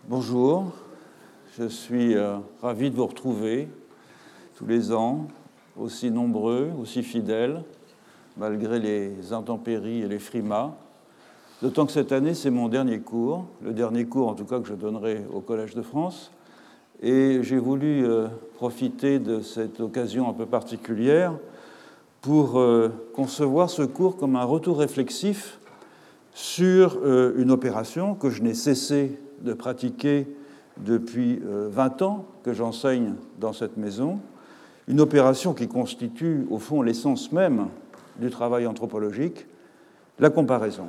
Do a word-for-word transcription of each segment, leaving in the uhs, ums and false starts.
Bonjour, je suis euh, ravi de vous retrouver tous les ans, aussi nombreux, aussi fidèles, malgré les intempéries et les frimas. D'autant que cette année, c'est mon dernier cours, le dernier cours en tout cas que je donnerai au Collège de France. Et j'ai voulu euh, profiter de cette occasion un peu particulière pour euh, concevoir ce cours comme un retour réflexif sur euh, une opération que je n'ai cessé de pratiquer depuis euh, vingt ans que j'enseigne dans cette maison, une opération qui constitue au fond l'essence même du travail anthropologique, la comparaison.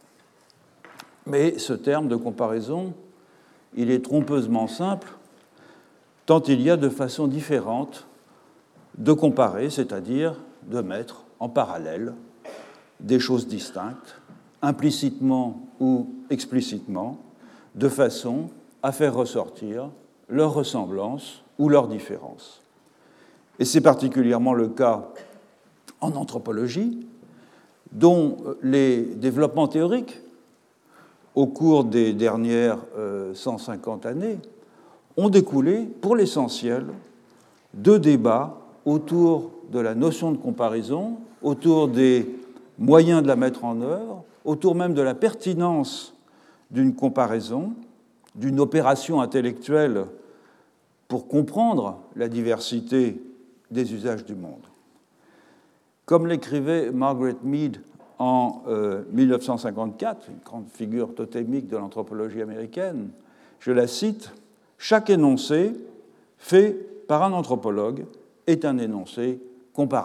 Mais ce terme de comparaison, il est trompeusement simple, tant il y a de façons différentes de comparer, c'est-à-dire de mettre en parallèle des choses distinctes, implicitement ou explicitement, de façon à faire ressortir leur ressemblance ou leur différence. Et c'est particulièrement le cas en anthropologie, dont les développements théoriques au cours des dernières cent cinquante années ont découlé, pour l'essentiel, de débats autour de la notion de comparaison, autour des moyens de la mettre en œuvre, autour même de la pertinence d'une comparaison, d'une opération intellectuelle pour comprendre la diversité des usages du monde. Comme l'écrivait Margaret Mead en euh, mille neuf cent cinquante-quatre, une grande figure totémique de l'anthropologie américaine, je la cite, « Chaque énoncé fait par un anthropologue est un énoncé comparatif ».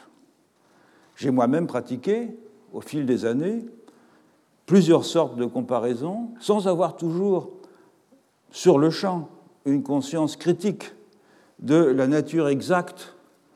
J'ai moi-même pratiqué, au fil des années, plusieurs sortes de comparaisons, sans avoir toujours sur le champ une conscience critique de la nature exacte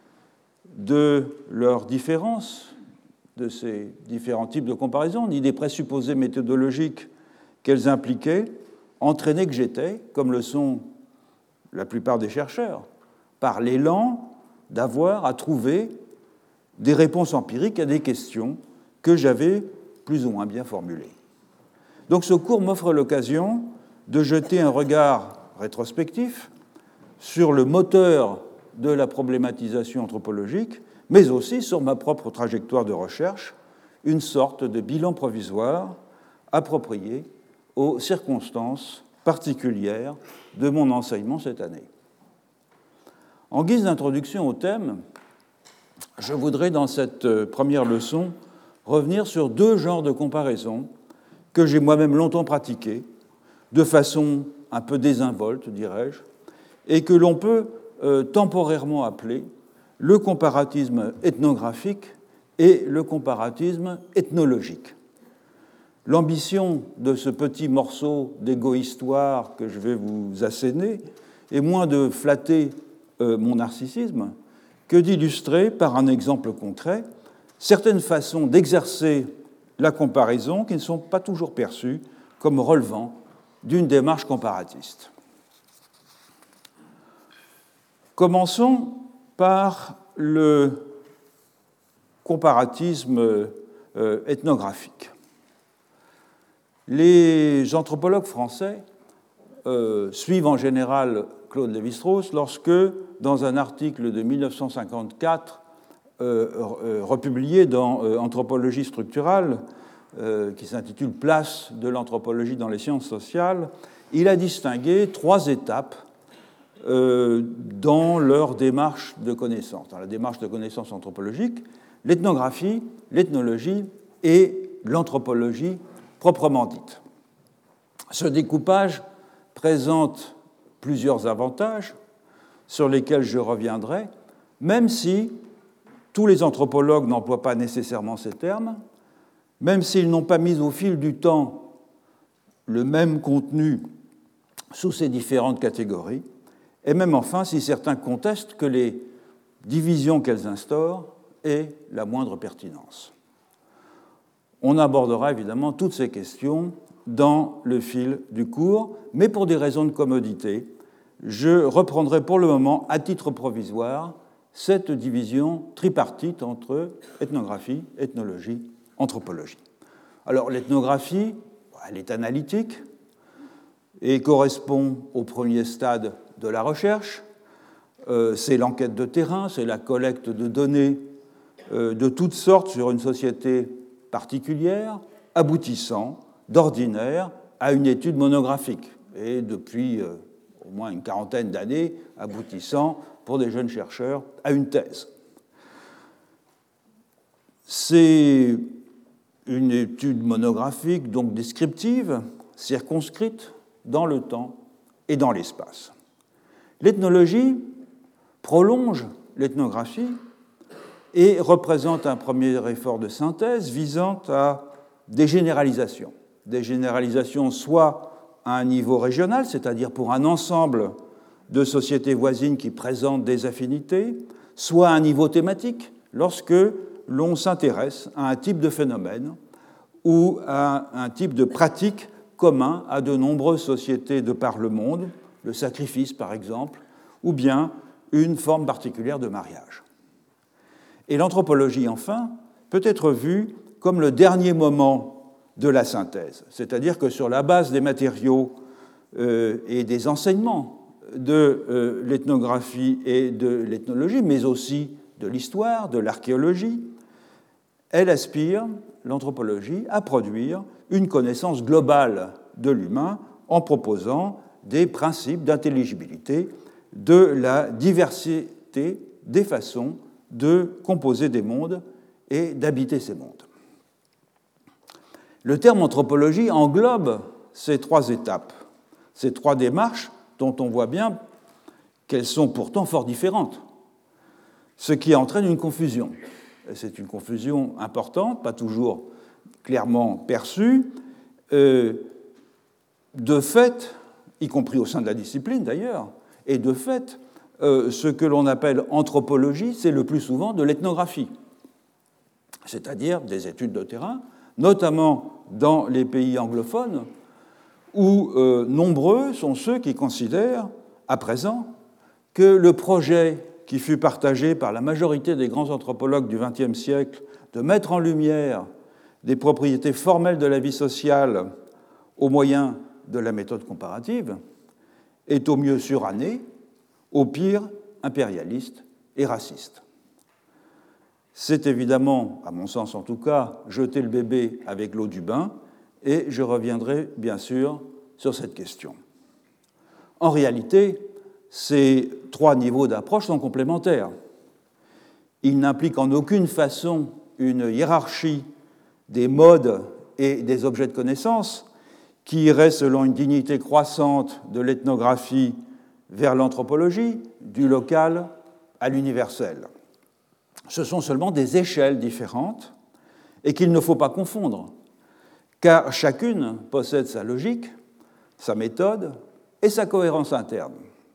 de leurs différences, de ces différents types de comparaisons, ni des présupposés méthodologiques qu'elles impliquaient, entraîné que j'étais, comme le sont la plupart des chercheurs, par l'élan d'avoir à trouver des réponses empiriques à des questions que j'avais plus ou moins bien formulées. Donc ce cours m'offre l'occasion de jeter un regard rétrospectif sur le moteur de la problématisation anthropologique, mais aussi sur ma propre trajectoire de recherche, une sorte de bilan provisoire approprié aux circonstances particulières de mon enseignement cette année. En guise d'introduction au thème, je voudrais, dans cette première leçon, revenir sur deux genres de comparaisons que j'ai moi-même longtemps pratiquées, de façon un peu désinvolte, dirais-je, et que l'on peut euh, temporairement appeler le comparatisme ethnographique et le comparatisme ethnologique. L'ambition de ce petit morceau d'égo-histoire que je vais vous asséner est moins de flatter euh, mon narcissisme que d'illustrer par un exemple concret certaines façons d'exercer la comparaison qui ne sont pas toujours perçues comme relevant d'une démarche comparatiste. Commençons par le comparatisme ethnographique. Les anthropologues français euh, suivent en général Claude Lévi-Strauss lorsque, dans un article de mille neuf cent cinquante-quatre euh, euh, republié dans euh, Anthropologie structurale, euh, qui s'intitule « Place de l'anthropologie dans les sciences sociales », il a distingué trois étapes euh, dans leur démarche de connaissance, dans la démarche de connaissance anthropologique, l'ethnographie, l'ethnologie et l'anthropologie proprement dite. Ce découpage présente plusieurs avantages sur lesquels je reviendrai, même si tous les anthropologues n'emploient pas nécessairement ces termes, même s'ils n'ont pas mis au fil du temps le même contenu sous ces différentes catégories, et même enfin si certains contestent que les divisions qu'elles instaurent aient la moindre pertinence. On abordera évidemment toutes ces questions dans le fil du cours, mais pour des raisons de commodité, je reprendrai pour le moment, à titre provisoire, cette division tripartite entre ethnographie, ethnologie, anthropologie. Alors l'ethnographie, elle est analytique. et correspond au premier stade de la recherche. Euh, c'est l'enquête de terrain, c'est la collecte de données euh, de toutes sortes sur une société particulière, aboutissant d'ordinaire à une étude monographique, et depuis euh, au moins une quarantaine d'années, aboutissant pour des jeunes chercheurs à une thèse. C'est une étude monographique, donc descriptive, circonscrite dans le temps et dans l'espace. L'ethnologie prolonge l'ethnographie et représente un premier effort de synthèse visant à des généralisations. Des généralisations soit à un niveau régional, c'est-à-dire pour un ensemble de sociétés voisines qui présentent des affinités, soit à un niveau thématique, lorsque l'on s'intéresse à un type de phénomène ou à un type de pratique commun à de nombreuses sociétés de par le monde, le sacrifice par exemple, ou bien une forme particulière de mariage. Et l'anthropologie, enfin, peut être vue comme le dernier moment de la synthèse, c'est-à-dire que sur la base des matériaux euh, et des enseignements de euh, l'ethnographie et de l'ethnologie, mais aussi de l'histoire, de l'archéologie, elle aspire, l'anthropologie, à produire une connaissance globale de l'humain en proposant des principes d'intelligibilité de la diversité des façons de composer des mondes et d'habiter ces mondes. Le terme anthropologie englobe ces trois étapes, ces trois démarches dont on voit bien qu'elles sont pourtant fort différentes, ce qui entraîne une confusion. C'est une confusion importante, pas toujours clairement perçue. Euh, de fait, y compris au sein de la discipline d'ailleurs, et de fait, euh, ce que l'on appelle anthropologie, c'est le plus souvent de l'ethnographie, c'est-à-dire des études de terrain, notamment dans les pays anglophones, où euh, nombreux sont ceux qui considèrent, à présent, que le projet qui fut partagé par la majorité des grands anthropologues du vingtième siècle de mettre en lumière des propriétés formelles de la vie sociale au moyen de la méthode comparative est au mieux suranné, au pire impérialiste et raciste. C'est évidemment, à mon sens en tout cas, jeter le bébé avec l'eau du bain, et je reviendrai bien sûr sur cette question. En réalité, ces trois niveaux d'approche sont complémentaires. Ils n'impliquent en aucune façon une hiérarchie des modes et des objets de connaissance qui irait selon une dignité croissante de l'ethnographie vers l'anthropologie, du local à l'universel. Ce sont seulement des échelles différentes et qu'il ne faut pas confondre, car chacune possède sa logique, sa méthode et sa cohérence interne.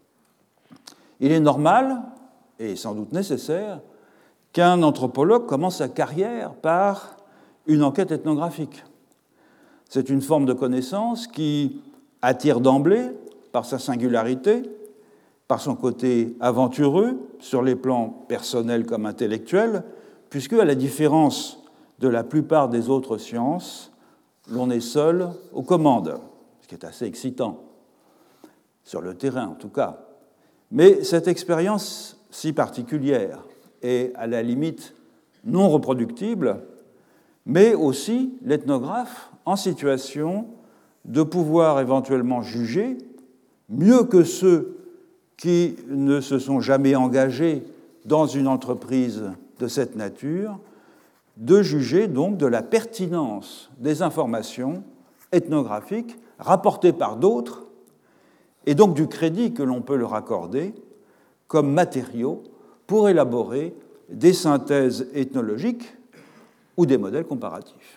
Il est normal, et sans doute nécessaire, qu'un anthropologue commence sa carrière par une enquête ethnographique. C'est une forme de connaissance qui attire d'emblée par sa singularité, par son côté aventureux, sur les plans personnels comme intellectuels, puisque, à la différence de la plupart des autres sciences, l'on est seul aux commandes, ce qui est assez excitant, sur le terrain en tout cas. Mais cette expérience si particulière est à la limite non reproductible, mais aussi l'ethnographe en situation de pouvoir éventuellement juger, mieux que ceux qui ne se sont jamais engagés dans une entreprise de cette nature, de juger donc de la pertinence des informations ethnographiques rapportées par d'autres, et donc du crédit que l'on peut leur accorder comme matériaux pour élaborer des synthèses ethnologiques ou des modèles comparatifs.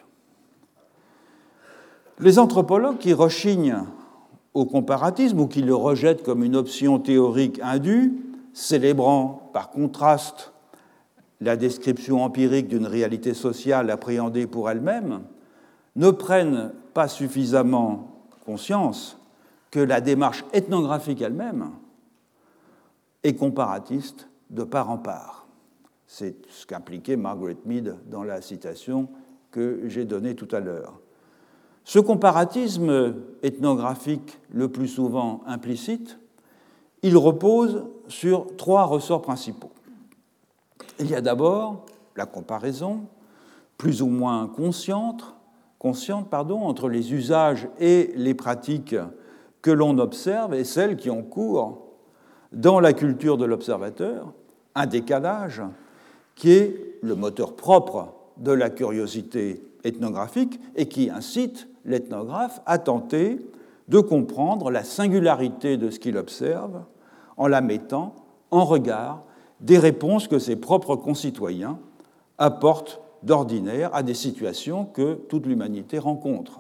Les anthropologues qui rechignent au comparatisme ou qui le rejettent comme une option théorique indue, célébrant par contraste la description empirique d'une réalité sociale appréhendée pour elle-même, ne prennent pas suffisamment conscience que la démarche ethnographique elle-même est comparatiste de part en part. C'est ce qu'impliquait Margaret Mead dans la citation que j'ai donnée tout à l'heure. Ce comparatisme ethnographique, le plus souvent implicite, il repose sur trois ressorts principaux. Il y a d'abord la comparaison, plus ou moins consciente, consciente pardon, entre les usages et les pratiques que l'on observe et celles qui ont cours dans la culture de l'observateur, un décalage qui est le moteur propre de la curiosité ethnographique et qui incite l'ethnographe à tenter de comprendre la singularité de ce qu'il observe en la mettant en regard des réponses que ses propres concitoyens apportent d'ordinaire à des situations que toute l'humanité rencontre.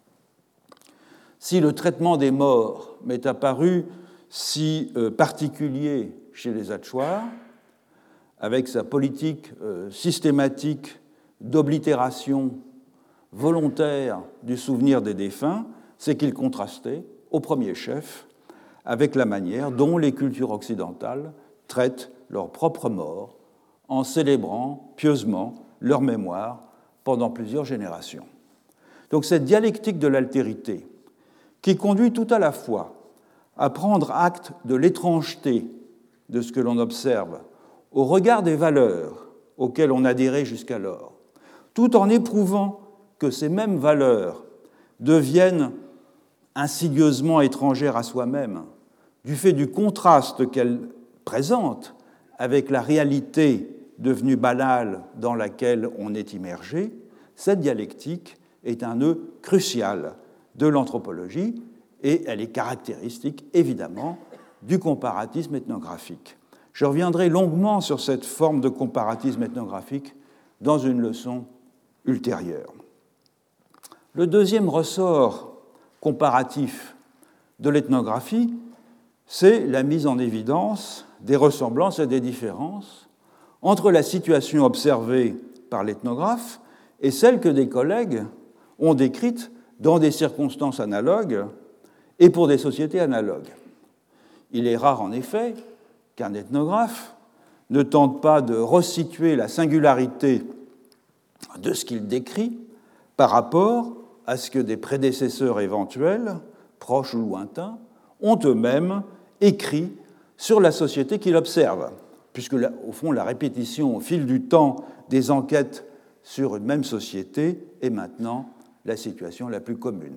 Si le traitement des morts m'est apparu si euh, particulier chez les Achuar, avec sa politique euh, systématique d'oblitération volontaire du souvenir des défunts, c'est qu'il contrastait, au premier chef, avec la manière dont les cultures occidentales traitent leurs propres morts en célébrant pieusement leur mémoire pendant plusieurs générations. Donc cette dialectique de l'altérité, qui conduit tout à la fois à prendre acte de l'étrangeté de ce que l'on observe au regard des valeurs auxquelles on adhérait jusqu'alors, tout en éprouvant que ces mêmes valeurs deviennent insidieusement étrangères à soi-même, du fait du contraste qu'elles présentent avec la réalité devenue banale dans laquelle on est immergé, cette dialectique est un nœud crucial de l'anthropologie et elle est caractéristique, évidemment, du comparatisme ethnographique. Je reviendrai longuement sur cette forme de comparatisme ethnographique dans une leçon ultérieure. Le deuxième ressort comparatif de l'ethnographie, c'est la mise en évidence des ressemblances et des différences entre la situation observée par l'ethnographe et celle que des collègues ont décrite dans des circonstances analogues et pour des sociétés analogues. Il est rare, en effet, qu'un ethnographe ne tente pas de resituer la singularité de ce qu'il décrit par rapport à ce que des prédécesseurs éventuels, proches ou lointains, ont eux-mêmes écrit sur la société qu'il observe, puisque, au fond, la répétition au fil du temps des enquêtes sur une même société est maintenant la situation la plus commune.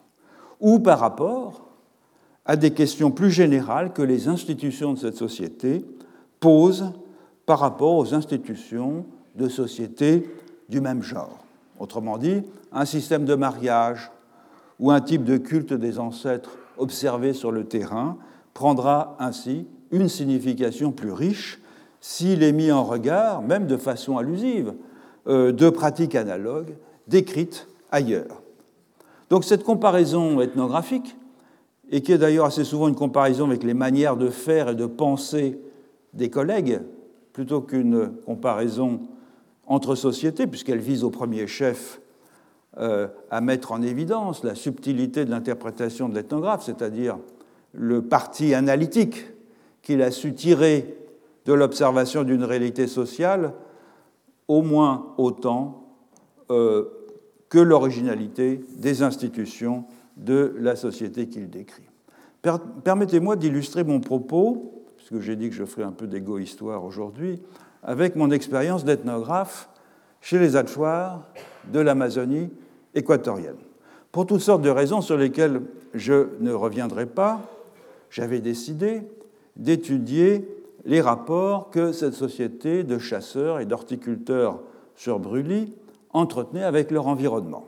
Ou par rapport à des questions plus générales que les institutions de cette société posent par rapport aux institutions de sociétés du même genre. Autrement dit, un système de mariage ou un type de culte des ancêtres observé sur le terrain prendra ainsi une signification plus riche s'il est mis en regard, même de façon allusive, de pratiques analogues décrites ailleurs. Donc cette comparaison ethnographique, et qui est d'ailleurs assez souvent une comparaison avec les manières de faire et de penser des collègues, plutôt qu'une comparaison entre sociétés, puisqu'elle vise au premier chef euh, à mettre en évidence la subtilité de l'interprétation de l'ethnographe, c'est-à-dire le parti analytique qu'il a su tirer de l'observation d'une réalité sociale, au moins autant euh, que l'originalité des institutions de la société qu'il décrit. Per- permettez-moi d'illustrer mon propos, puisque j'ai dit que je ferai un peu d'égo-histoire aujourd'hui, avec mon expérience d'ethnographe chez les Achuar de l'Amazonie équatorienne. Pour toutes sortes de raisons sur lesquelles je ne reviendrai pas, j'avais décidé d'étudier les rapports que cette société de chasseurs et d'horticulteurs sur brûlis entretenait avec leur environnement.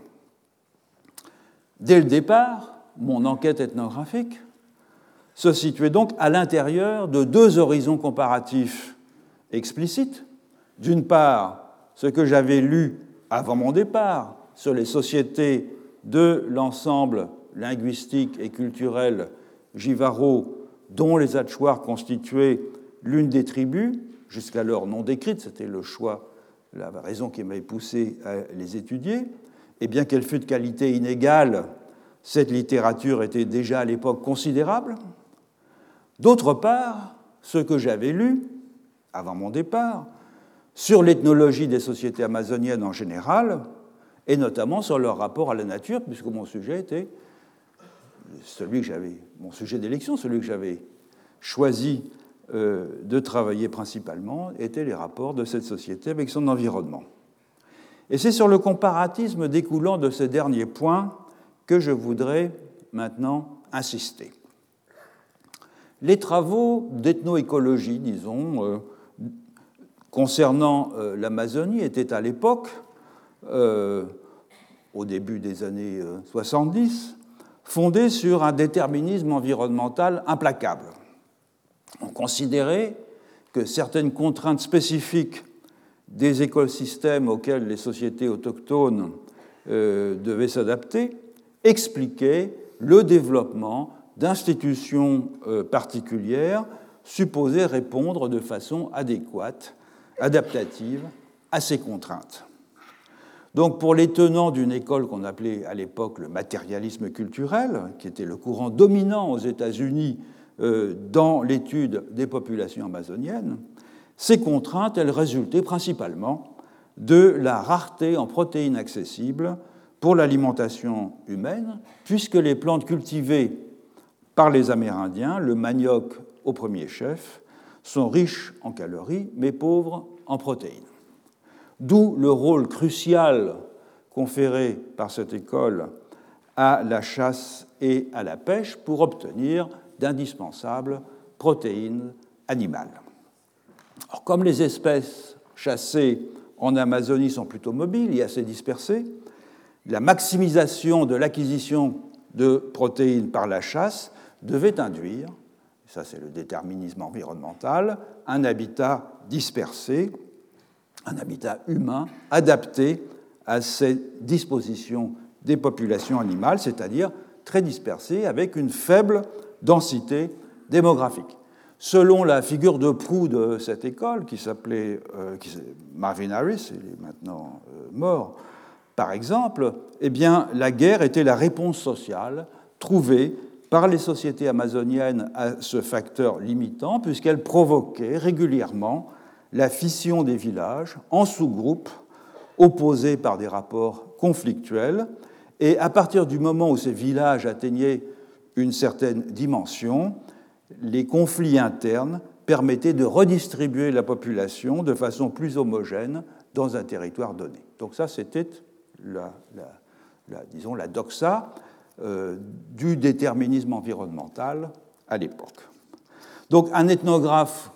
Dès le départ, mon enquête ethnographique se situait donc à l'intérieur de deux horizons comparatifs explicites. D'une part, ce que j'avais lu avant mon départ sur les sociétés de l'ensemble linguistique et culturel jivaro dont les Achuar constituaient l'une des tribus, jusqu'alors non décrites, c'était le choix, la raison qui m'avait poussé à les étudier, et bien qu'elle fût de qualité inégale, cette littérature était déjà à l'époque considérable. D'autre part, ce que j'avais lu, avant mon départ, sur l'ethnologie des sociétés amazoniennes en général, et notamment sur leur rapport à la nature, puisque mon sujet était celui que j'avais, mon sujet d'élection, celui que j'avais choisi euh, de travailler principalement, étaient les rapports de cette société avec son environnement. Et c'est sur le comparatisme découlant de ces derniers points que je voudrais maintenant insister. Les travaux d'ethnoécologie, disons, euh, concernant euh, l'Amazonie étaient à l'époque, euh, au début des années euh, soixante-dix, fondés sur un déterminisme environnemental implacable. On considérait que certaines contraintes spécifiques des écosystèmes auxquels les sociétés autochtones euh, devaient s'adapter expliquaient le développement d'institutions euh, particulières supposées répondre de façon adéquate, adaptative à ces contraintes. Donc, pour les tenants d'une école qu'on appelait à l'époque le matérialisme culturel, qui était le courant dominant aux États-Unis euh, dans l'étude des populations amazoniennes, ces contraintes, elles résultaient principalement de la rareté en protéines accessibles pour l'alimentation humaine, puisque les plantes cultivées par les Amérindiens, le manioc au premier chef, sont riches en calories, mais pauvres en protéines. D'où le rôle crucial conféré par cette école à la chasse et à la pêche pour obtenir d'indispensables protéines animales. Alors, comme les espèces chassées en Amazonie sont plutôt mobiles et assez dispersées, la maximisation de l'acquisition de protéines par la chasse devait induire, ça c'est le déterminisme environnemental, un habitat dispersé, un habitat humain adapté à ces dispositions des populations animales, c'est-à-dire très dispersé avec une faible densité démographique. Selon la figure de proue de cette école, qui s'appelait euh, qui, Marvin Harris, il est maintenant euh, mort, par exemple, eh bien, la guerre était la réponse sociale trouvée par les sociétés amazoniennes à ce facteur limitant, puisqu'elle provoquait régulièrement la fission des villages en sous-groupes opposés par des rapports conflictuels. Et à partir du moment où ces villages atteignaient une certaine dimension, les conflits internes permettaient de redistribuer la population de façon plus homogène dans un territoire donné. Donc ça, c'était la, la, la, disons, la doxa euh, du déterminisme environnemental à l'époque. Donc un ethnographe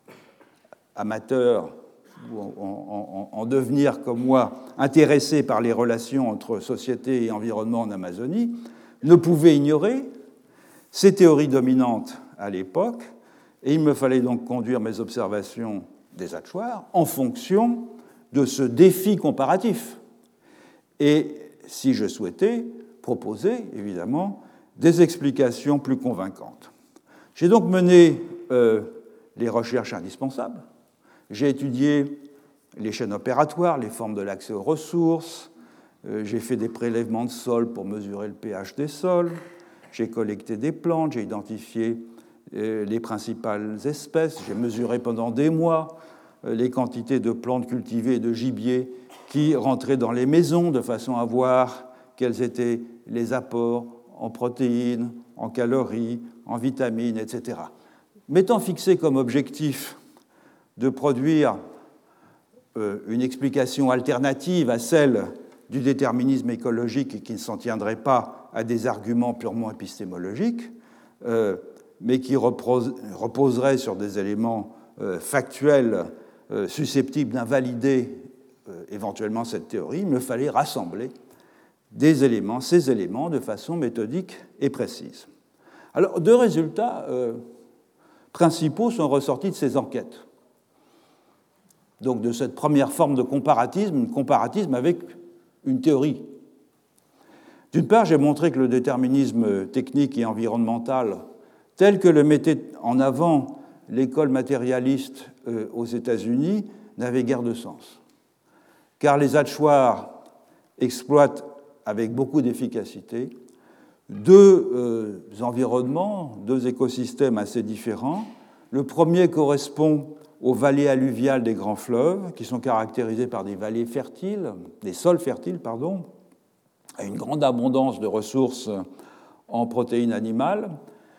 amateur ou en, en, en devenir comme moi, intéressé par les relations entre société et environnement en Amazonie, ne pouvait ignorer ces théories dominantes à l'époque, et il me fallait donc conduire mes observations des Achuar en fonction de ce défi comparatif. Et si je souhaitais proposer, évidemment, des explications plus convaincantes. J'ai donc mené euh, les recherches indispensables. J'ai étudié les chaînes opératoires, les formes de l'accès aux ressources, euh, j'ai fait des prélèvements de sol pour mesurer le pH des sols, j'ai collecté des plantes, j'ai identifié euh, les principales espèces, j'ai mesuré pendant des mois euh, les quantités de plantes cultivées et de gibier qui rentraient dans les maisons de façon à voir quels étaient les apports en protéines, en calories, en vitamines, et cetera. M'étant fixé comme objectif de produire euh, une explication alternative à celle du déterminisme écologique et qui ne s'en tiendrait pas à des arguments purement épistémologiques, euh, mais qui repose, reposerait sur des éléments euh, factuels euh, susceptibles d'invalider euh, éventuellement cette théorie, il me fallait rassembler des éléments, ces éléments de façon méthodique et précise. Alors, deux résultats euh, principaux sont ressortis de ces enquêtes. Donc, de cette première forme de comparatisme, un comparatisme avec une théorie. D'une part, j'ai montré que le déterminisme technique et environnemental, tel que le mettait en avant l'école matérialiste euh, aux États-Unis, n'avait guère de sens. Car les Achuar exploitent avec beaucoup d'efficacité deux euh, environnements, deux écosystèmes assez différents. Le premier correspond aux vallées alluviales des grands fleuves, qui sont caractérisées par des vallées fertiles, des sols fertiles, pardon, à une grande abondance de ressources en protéines animales.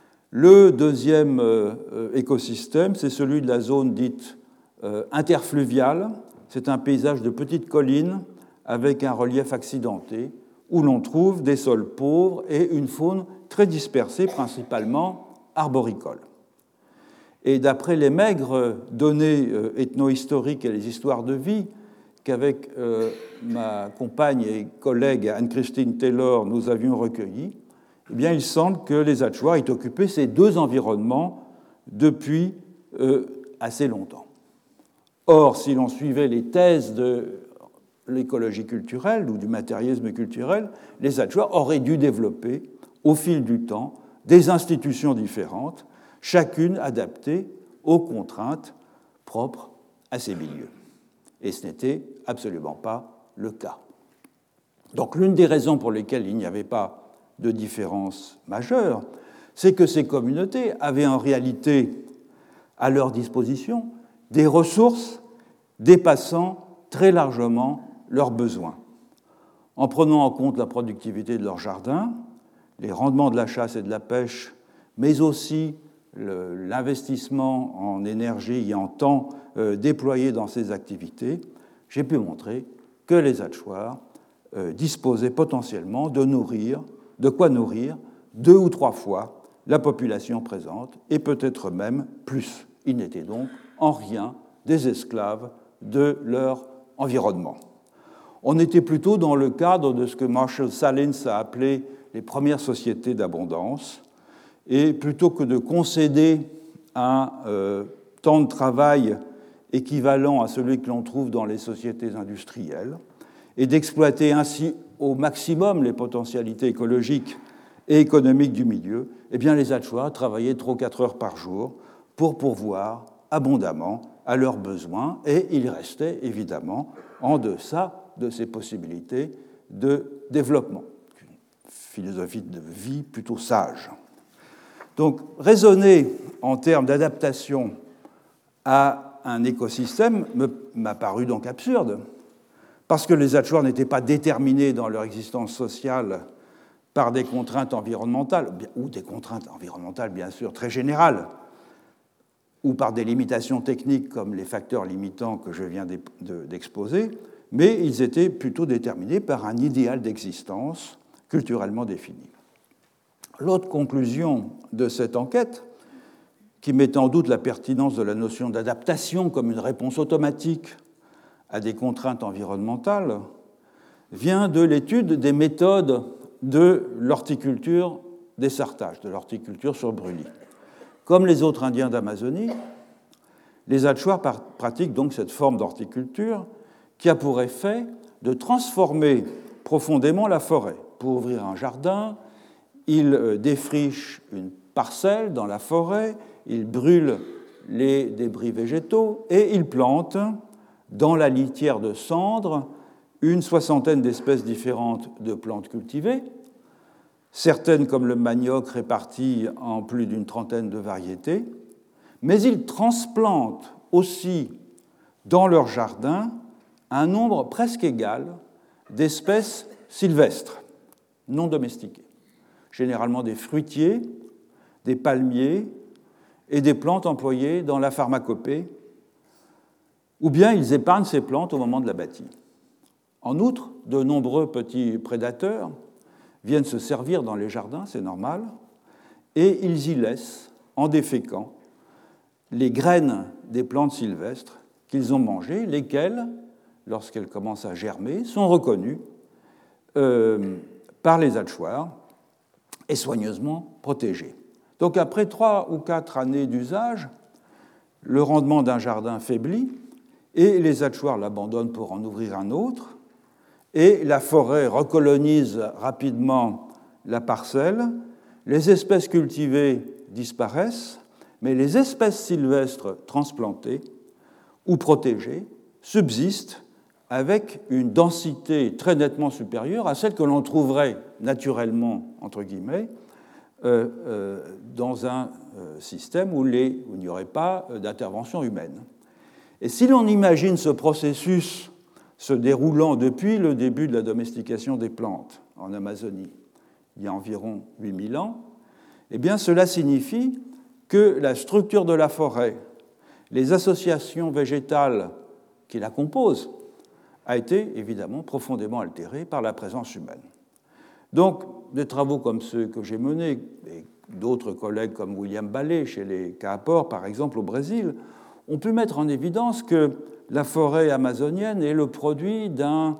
Le deuxième euh, écosystème, c'est celui de la zone dite euh, interfluviale. C'est un paysage de petites collines avec un relief accidenté, où l'on trouve des sols pauvres et une faune très dispersée, principalement arboricole. Et d'après les maigres données euh, ethno-historiques et les histoires de vie qu'avec euh, ma compagne et collègue Anne-Christine Taylor nous avions recueillies, eh bien, il semble que les Achuars aient occupé ces deux environnements depuis euh, assez longtemps. Or, si l'on suivait les thèses de l'écologie culturelle ou du matérialisme culturel, les Achuars auraient dû développer, au fil du temps, des institutions différentes, chacune adaptée aux contraintes propres à ces milieux. Et ce n'était absolument pas le cas. Donc l'une des raisons pour lesquelles il n'y avait pas de différence majeure, c'est que ces communautés avaient en réalité à leur disposition des ressources dépassant très largement leurs besoins. En prenant en compte la productivité de leurs jardins, les rendements de la chasse et de la pêche, mais aussi le, l'investissement en énergie et en temps euh, déployé dans ces activités, j'ai pu montrer que les Achuars euh, disposaient potentiellement de nourrir, de quoi nourrir deux ou trois fois la population présente, et peut-être même plus. Ils n'étaient donc en rien des esclaves de leur environnement. On était plutôt dans le cadre de ce que Marshall Salins a appelé les premières sociétés d'abondance, et plutôt que de concéder un euh, temps de travail équivalent à celui que l'on trouve dans les sociétés industrielles, et d'exploiter ainsi au maximum les potentialités écologiques et économiques du milieu, eh bien les Achuars travaillaient trois ou quatre heures par jour pour pourvoir abondamment à leurs besoins, et ils restaient évidemment en deçà de ces possibilités de développement. Une philosophie de vie plutôt sage. Donc, raisonner en termes d'adaptation à un écosystème m'a paru donc absurde, parce que les Achuars n'étaient pas déterminés dans leur existence sociale par des contraintes environnementales, ou des contraintes environnementales bien sûr très générales, ou par des limitations techniques comme les facteurs limitants que je viens d'exposer, mais ils étaient plutôt déterminés par un idéal d'existence culturellement défini. L'autre conclusion de cette enquête, qui met en doute la pertinence de la notion d'adaptation comme une réponse automatique à des contraintes environnementales, vient de l'étude des méthodes de l'horticulture d'essartage, de l'horticulture sur brûlis. Comme les autres Indiens d'Amazonie, les Achuars pratiquent donc cette forme d'horticulture qui a pour effet de transformer profondément la forêt. Pour ouvrir un jardin, ils défrichent une parcelle dans la forêt, ils brûlent les débris végétaux et ils plantent dans la litière de cendres une soixantaine d'espèces différentes de plantes cultivées, certaines comme le manioc réparties en plus d'une trentaine de variétés, mais ils transplantent aussi dans leur jardin un nombre presque égal d'espèces sylvestres, non domestiquées, généralement des fruitiers, des palmiers et des plantes employées dans la pharmacopée, ou bien ils épargnent ces plantes au moment de la bâtie. En outre, de nombreux petits prédateurs viennent se servir dans les jardins, c'est normal, et ils y laissent, en déféquant, les graines des plantes sylvestres qu'ils ont mangées, lesquelles, lorsqu'elles commencent à germer, sont reconnues euh, par les Achuars et soigneusement protégées. Donc après trois ou quatre années d'usage, le rendement d'un jardin faiblit et les Achuars l'abandonnent pour en ouvrir un autre, et la forêt recolonise rapidement la parcelle, les espèces cultivées disparaissent, mais les espèces sylvestres transplantées ou protégées subsistent avec une densité très nettement supérieure à celle que l'on trouverait naturellement, entre guillemets, euh, euh, dans un euh, système où, les, où il n'y aurait pas d'intervention humaine. Et si l'on imagine ce processus se déroulant depuis le début de la domestication des plantes en Amazonie, il y a environ huit mille ans, eh bien cela signifie que la structure de la forêt, les associations végétales qui la composent, a été évidemment profondément altérée par la présence humaine. Donc, des travaux comme ceux que j'ai menés, et d'autres collègues comme William Ballet chez les Kaapor, par exemple au Brésil, ont pu mettre en évidence que la forêt amazonienne est le produit d'un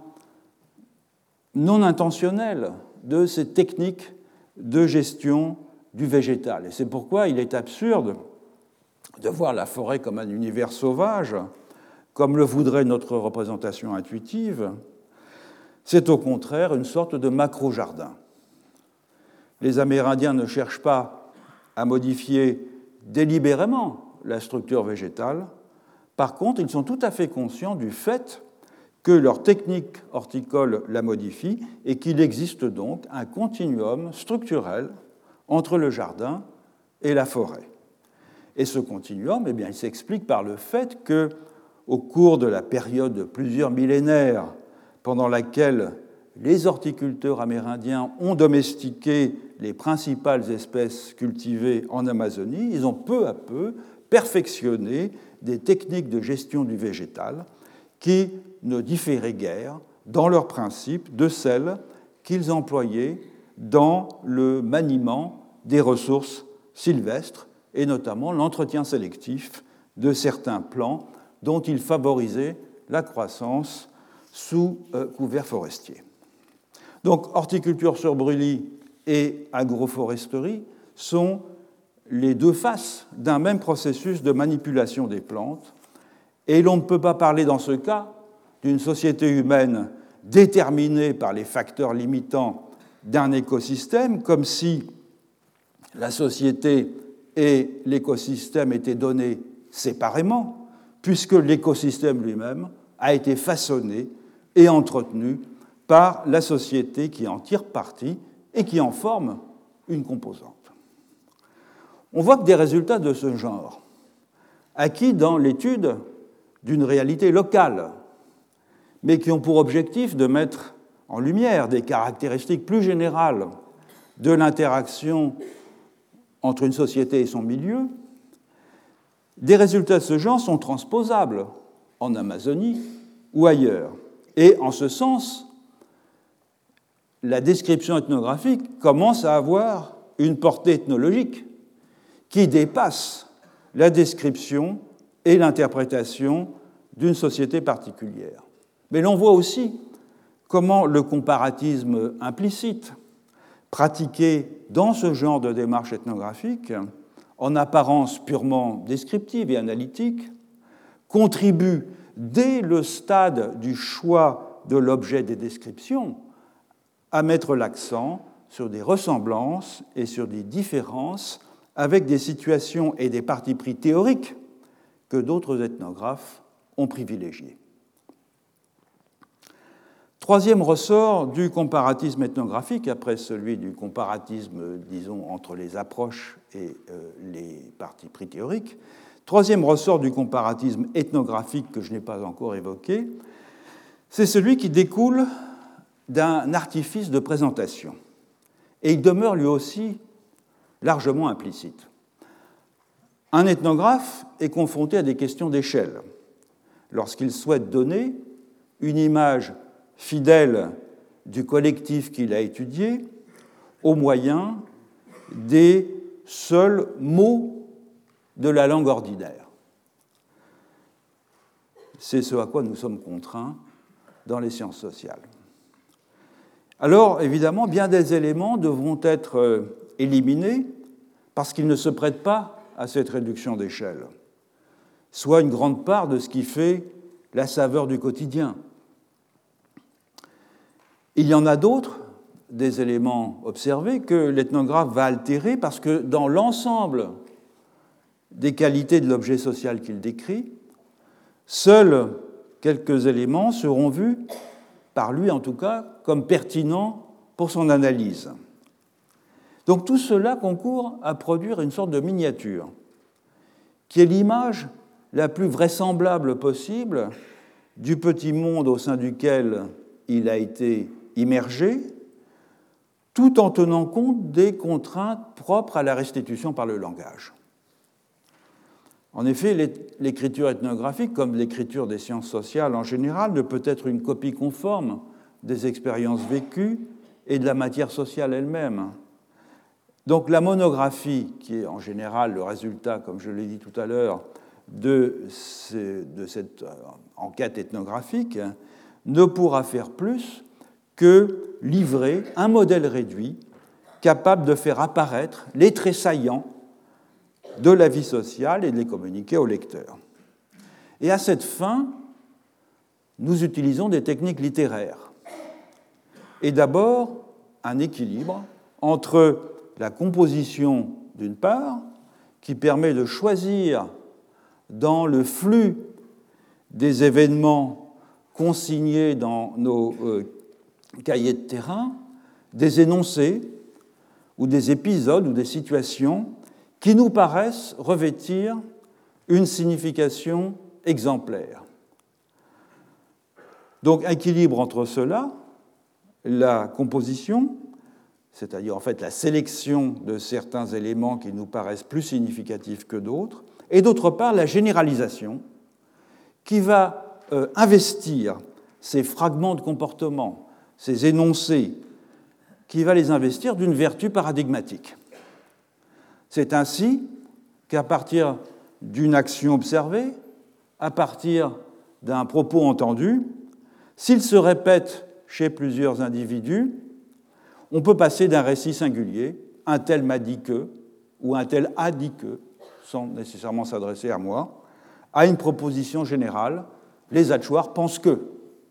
non intentionnel de ces techniques de gestion du végétal. Et c'est pourquoi il est absurde de voir la forêt comme un univers sauvage, comme le voudrait notre représentation intuitive. C'est au contraire une sorte de macro-jardin. Les Amérindiens ne cherchent pas à modifier délibérément la structure végétale. Par contre, ils sont tout à fait conscients du fait que leur technique horticole la modifie et qu'il existe donc un continuum structurel entre le jardin et la forêt. Et ce continuum, eh bien, il s'explique par le fait que, au cours de la période de plusieurs millénaires pendant laquelle les horticulteurs amérindiens ont domestiqué les principales espèces cultivées en Amazonie, ils ont peu à peu perfectionné des techniques de gestion du végétal qui ne différaient guère dans leurs principes de celles qu'ils employaient dans le maniement des ressources sylvestres et notamment l'entretien sélectif de certains plants dont ils favorisaient la croissance sous couvert forestier. Donc, horticulture sur brûlis et agroforesterie sont les deux faces d'un même processus de manipulation des plantes, et l'on ne peut pas parler dans ce cas d'une société humaine déterminée par les facteurs limitants d'un écosystème, comme si la société et l'écosystème étaient donnés séparément, puisque l'écosystème lui-même a été façonné et entretenu par la société qui en tire parti et qui en forme une composante. On voit que des résultats de ce genre, acquis dans l'étude d'une réalité locale, mais qui ont pour objectif de mettre en lumière des caractéristiques plus générales de l'interaction entre une société et son milieu, des résultats de ce genre sont transposables en Amazonie ou ailleurs. Et en ce sens, la description ethnographique commence à avoir une portée ethnologique qui dépasse la description et l'interprétation d'une société particulière. Mais l'on voit aussi comment le comparatisme implicite, pratiqué dans ce genre de démarche ethnographique, en apparence purement descriptive et analytique, contribue dès le stade du choix de l'objet des descriptions à mettre l'accent sur des ressemblances et sur des différences avec des situations et des partis pris théoriques que d'autres ethnographes ont privilégiés. Troisième ressort du comparatisme ethnographique, après celui du comparatisme, disons, entre les approches et euh, les partis pris théoriques, troisième ressort du comparatisme ethnographique que je n'ai pas encore évoqué, c'est celui qui découle d'un artifice de présentation. Et il demeure lui aussi largement implicite. Un ethnographe est confronté à des questions d'échelle lorsqu'il souhaite donner une image fidèle du collectif qu'il a étudié au moyen des seuls mots de la langue ordinaire. C'est ce à quoi nous sommes contraints dans les sciences sociales. Alors, évidemment, bien des éléments devront être éliminés parce qu'ils ne se prêtent pas à cette réduction d'échelle, soit une grande part de ce qui fait la saveur du quotidien. Il y en a d'autres, des éléments observés, que l'ethnographe va altérer parce que dans l'ensemble des qualités de l'objet social qu'il décrit, seuls quelques éléments seront vus, par lui en tout cas, comme pertinents pour son analyse. Donc tout cela concourt à produire une sorte de miniature, qui est l'image la plus vraisemblable possible du petit monde au sein duquel il a été immergé, tout en tenant compte des contraintes propres à la restitution par le langage. En effet, l'écriture ethnographique, comme l'écriture des sciences sociales en général, ne peut être une copie conforme des expériences vécues et de la matière sociale elle-même. Donc la monographie, qui est en général le résultat, comme je l'ai dit tout à l'heure, de, ce, de cette enquête ethnographique, ne pourra faire plus que livrer un modèle réduit capable de faire apparaître les traits saillants de la vie sociale et de les communiquer au lecteur. Et à cette fin, nous utilisons des techniques littéraires. Et d'abord, un équilibre entre la composition, d'une part, qui permet de choisir dans le flux des événements consignés dans nos euh, cahiers de terrain, des énoncés ou des épisodes ou des situations qui nous paraissent revêtir une signification exemplaire. Donc, équilibre entre cela, la composition, c'est-à-dire en fait la sélection de certains éléments qui nous paraissent plus significatifs que d'autres, et d'autre part la généralisation qui va euh, investir ces fragments de comportement, ces énoncés, qui va les investir d'une vertu paradigmatique. C'est ainsi qu'à partir d'une action observée, à partir d'un propos entendu, s'il se répète chez plusieurs individus, on peut passer d'un récit singulier, un tel m'a dit que, ou un tel a dit que, sans nécessairement s'adresser à moi, à une proposition générale, les Achuar pensent que.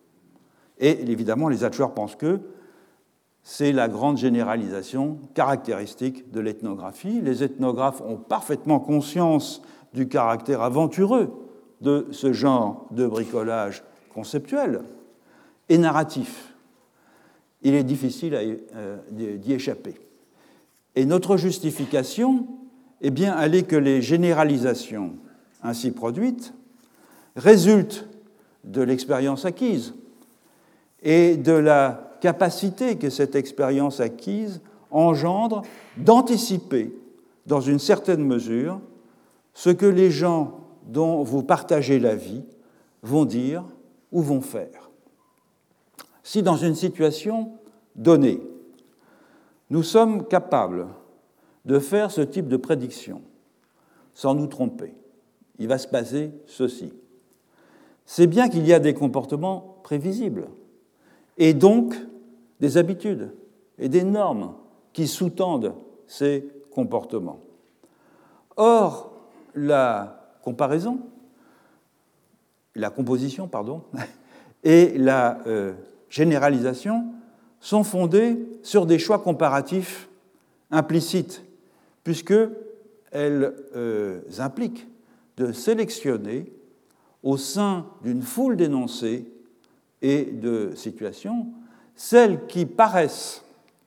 Et évidemment, les Achuar pensent que, c'est la grande généralisation caractéristique de l'ethnographie. Les ethnographes ont parfaitement conscience du caractère aventureux de ce genre de bricolage conceptuel et narratif. Il est difficile d'y échapper. Et notre justification, eh bien, elle est que les généralisations ainsi produites résultent de l'expérience acquise et de la capacité que cette expérience acquise engendre d'anticiper, dans une certaine mesure, ce que les gens dont vous partagez la vie vont dire ou vont faire. Si dans une situation donnée, nous sommes capables de faire ce type de prédiction, sans nous tromper, il va se passer ceci. C'est bien qu'il y a des comportements prévisibles, et donc des habitudes et des normes qui sous-tendent ces comportements. Or, la comparaison, la composition, pardon, et la euh, généralisation sont fondées sur des choix comparatifs implicites, puisqu'elles euh, impliquent de sélectionner au sein d'une foule d'énoncés et de situations celles qui paraissent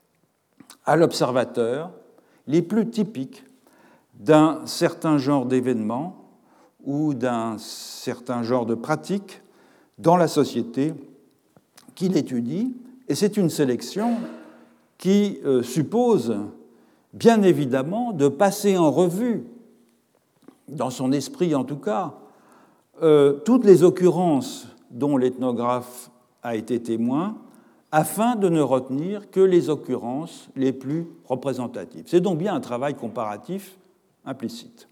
à l'observateur les plus typiques d'un certain genre d'événement ou d'un certain genre de pratique dans la société qu'il étudie. Et c'est une sélection qui euh, suppose bien évidemment de passer en revue, dans son esprit en tout cas, euh, toutes les occurrences dont l'ethnographe a été témoin, afin de ne retenir que les occurrences les plus représentatives. C'est donc bien un travail comparatif implicite.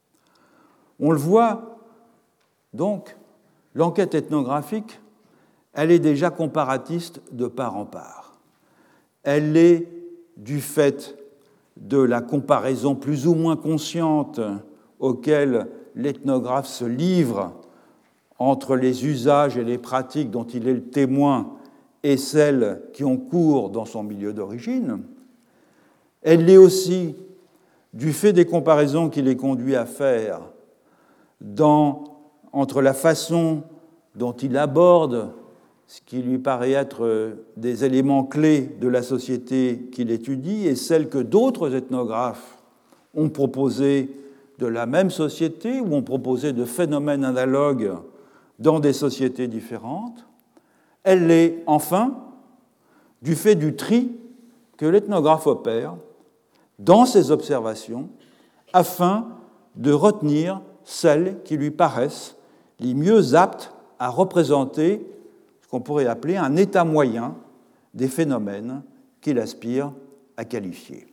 On le voit, donc, l'enquête ethnographique, elle est déjà comparatiste de part en part. Elle l'est du fait de la comparaison plus ou moins consciente auquel l'ethnographe se livre entre les usages et les pratiques dont il est le témoin et celles qui ont cours dans son milieu d'origine. Elle l'est aussi du fait des comparaisons qui les conduit à faire dans, entre la façon dont il aborde ce qui lui paraît être des éléments clés de la société qu'il étudie et celles que d'autres ethnographes ont proposé de la même société où on proposait de phénomènes analogues dans des sociétés différentes. Elle l'est, enfin, du fait du tri que l'ethnographe opère dans ses observations afin de retenir celles qui lui paraissent les mieux aptes à représenter ce qu'on pourrait appeler un état moyen des phénomènes qu'il aspire à qualifier.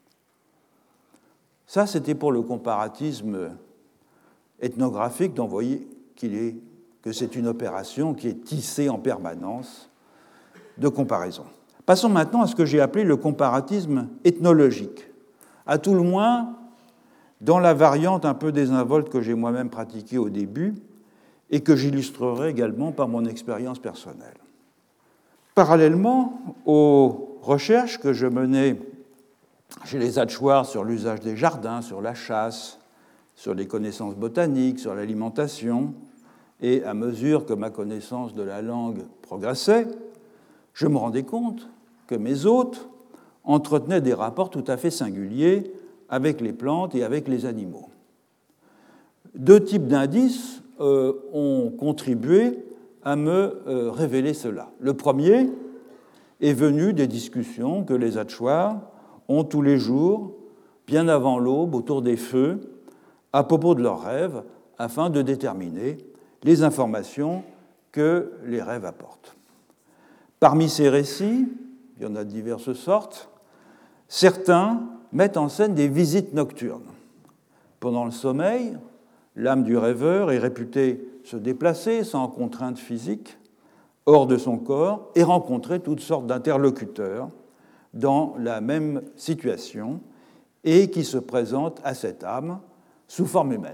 Ça, c'était pour le comparatisme ethnographique, dont vous voyez qu'il est, que c'est une opération qui est tissée en permanence de comparaison. Passons maintenant à ce que j'ai appelé le comparatisme ethnologique, à tout le moins dans la variante un peu désinvolte que j'ai moi-même pratiquée au début et que j'illustrerai également par mon expérience personnelle. Parallèlement aux recherches que je menais chez les Achuar sur l'usage des jardins, sur la chasse, sur les connaissances botaniques, sur l'alimentation, et à mesure que ma connaissance de la langue progressait, je me rendais compte que mes hôtes entretenaient des rapports tout à fait singuliers avec les plantes et avec les animaux. Deux types d'indices euh, ont contribué à me euh, révéler cela. Le premier est venu des discussions que les Achuar ont tous les jours, bien avant l'aube, autour des feux, à propos de leurs rêves, afin de déterminer les informations que les rêves apportent. Parmi ces récits, il y en a de diverses sortes, certains mettent en scène des visites nocturnes. Pendant le sommeil, l'âme du rêveur est réputée se déplacer sans contrainte physique, hors de son corps, et rencontrer toutes sortes d'interlocuteurs dans la même situation et qui se présentent à cette âme sous forme humaine.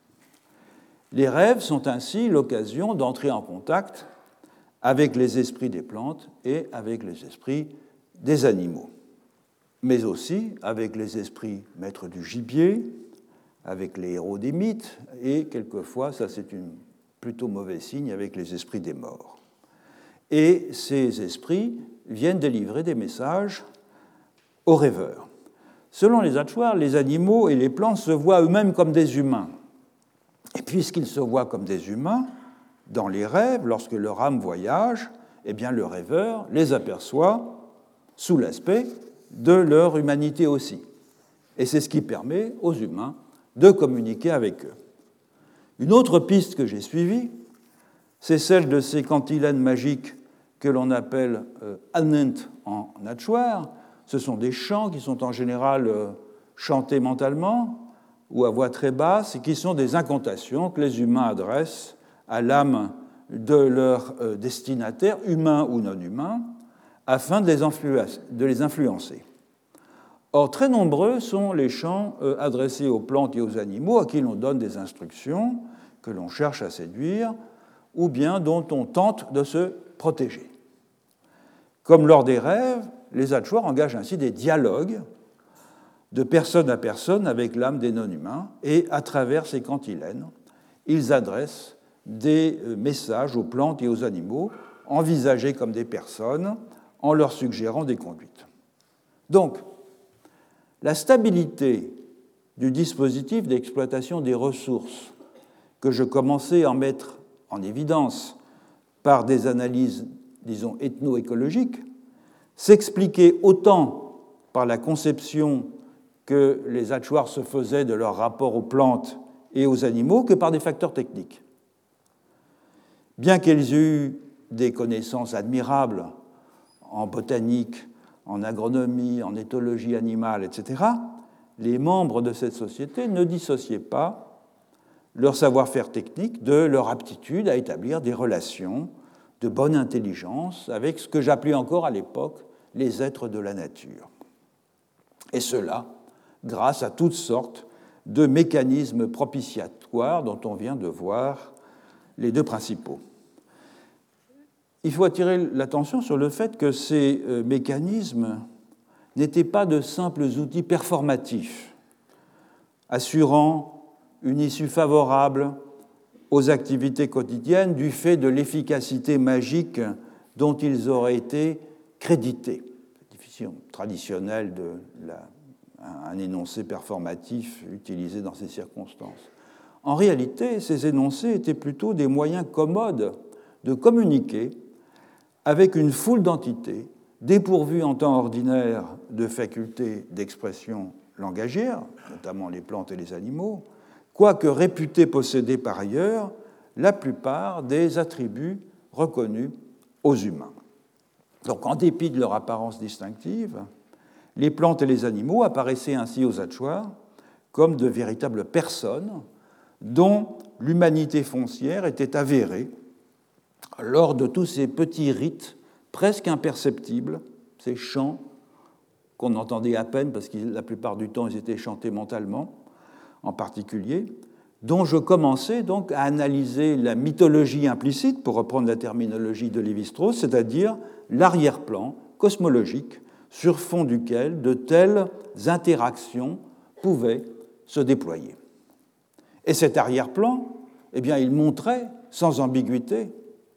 Les rêves sont ainsi l'occasion d'entrer en contact avec les esprits des plantes et avec les esprits des animaux, mais aussi avec les esprits maîtres du gibier, avec les héros des mythes, et quelquefois, ça c'est un plutôt mauvais signe, avec les esprits des morts. Et ces esprits viennent délivrer des messages aux rêveurs. Selon les Achuar, les animaux et les plantes se voient eux-mêmes comme des humains. Et puisqu'ils se voient comme des humains, dans les rêves, lorsque leur âme voyage, eh bien le rêveur les aperçoit sous l'aspect de leur humanité aussi. Et c'est ce qui permet aux humains de communiquer avec eux. Une autre piste que j'ai suivie, c'est celle de ces cantilènes magiques que l'on appelle euh, anent en Achuar. Ce sont des chants qui sont en général euh, chantés mentalement ou à voix très basse et qui sont des incantations que les humains adressent à l'âme de leur euh, destinataire, humain ou non humain, afin de les, influ- de les influencer. Or, très nombreux sont les chants euh, adressés aux plantes et aux animaux à qui l'on donne des instructions, que l'on cherche à séduire, ou bien dont on tente de se protéger. Comme lors des rêves, les Achuar engagent ainsi des dialogues de personne à personne avec l'âme des non-humains, et à travers ces cantilènes, ils adressent des messages aux plantes et aux animaux, envisagés comme des personnes, en leur suggérant des conduites. Donc, la stabilité du dispositif d'exploitation des ressources que je commençais à mettre en évidence par des analyses, disons, ethno-écologiques, s'expliquait autant par la conception que les Achuar se faisaient de leur rapport aux plantes et aux animaux que par des facteurs techniques. Bien qu'elles aient eu des connaissances admirables en botanique, en agronomie, en éthologie animale, et cetera, les membres de cette société ne dissociaient pas leur savoir-faire technique de leur aptitude à établir des relations de bonne intelligence avec ce que j'appelais encore à l'époque les êtres de la nature. Et cela grâce à toutes sortes de mécanismes propitiatoires dont on vient de voir les deux principaux. Il faut attirer l'attention sur le fait que ces mécanismes n'étaient pas de simples outils performatifs, assurant une issue favorable aux activités quotidiennes du fait de l'efficacité magique dont ils auraient été crédités. C'est une définition traditionnelle de la un énoncé performatif utilisé dans ces circonstances. En réalité, ces énoncés étaient plutôt des moyens commodes de communiquer avec une foule d'entités dépourvues en temps ordinaire de facultés d'expression langagière, notamment les plantes et les animaux, quoique réputées posséder par ailleurs la plupart des attributs reconnus aux humains. Donc, en dépit de leur apparence distinctive, les plantes et les animaux apparaissaient ainsi aux Achuars comme de véritables personnes dont l'humanité foncière était avérée lors de tous ces petits rites presque imperceptibles, ces chants qu'on entendait à peine parce que la plupart du temps ils étaient chantés mentalement en particulier, dont je commençais donc à analyser la mythologie implicite, pour reprendre la terminologie de Lévi-Strauss, c'est-à-dire l'arrière-plan cosmologique sur fond duquel de telles interactions pouvaient se déployer. Et cet arrière-plan, eh bien, il montrait sans ambiguïté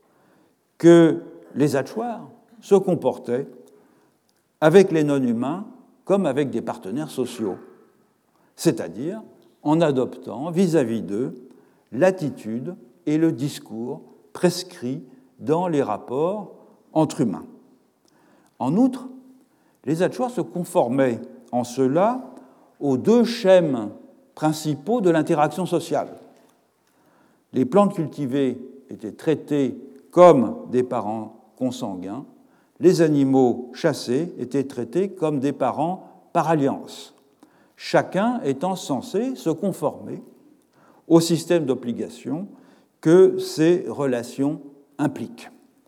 que les Achuars se comportaient avec les non-humains comme avec des partenaires sociaux, c'est-à-dire en adoptant vis-à-vis d'eux l'attitude et le discours prescrits dans les rapports entre humains. En outre, les Achuars se conformaient en cela aux deux schèmes principaux de l'interaction sociale. Les plantes cultivées étaient traitées comme des parents consanguins, les animaux chassés étaient traités comme des parents par alliance, chacun étant censé se conformer au système d'obligation que ces relations impliquent.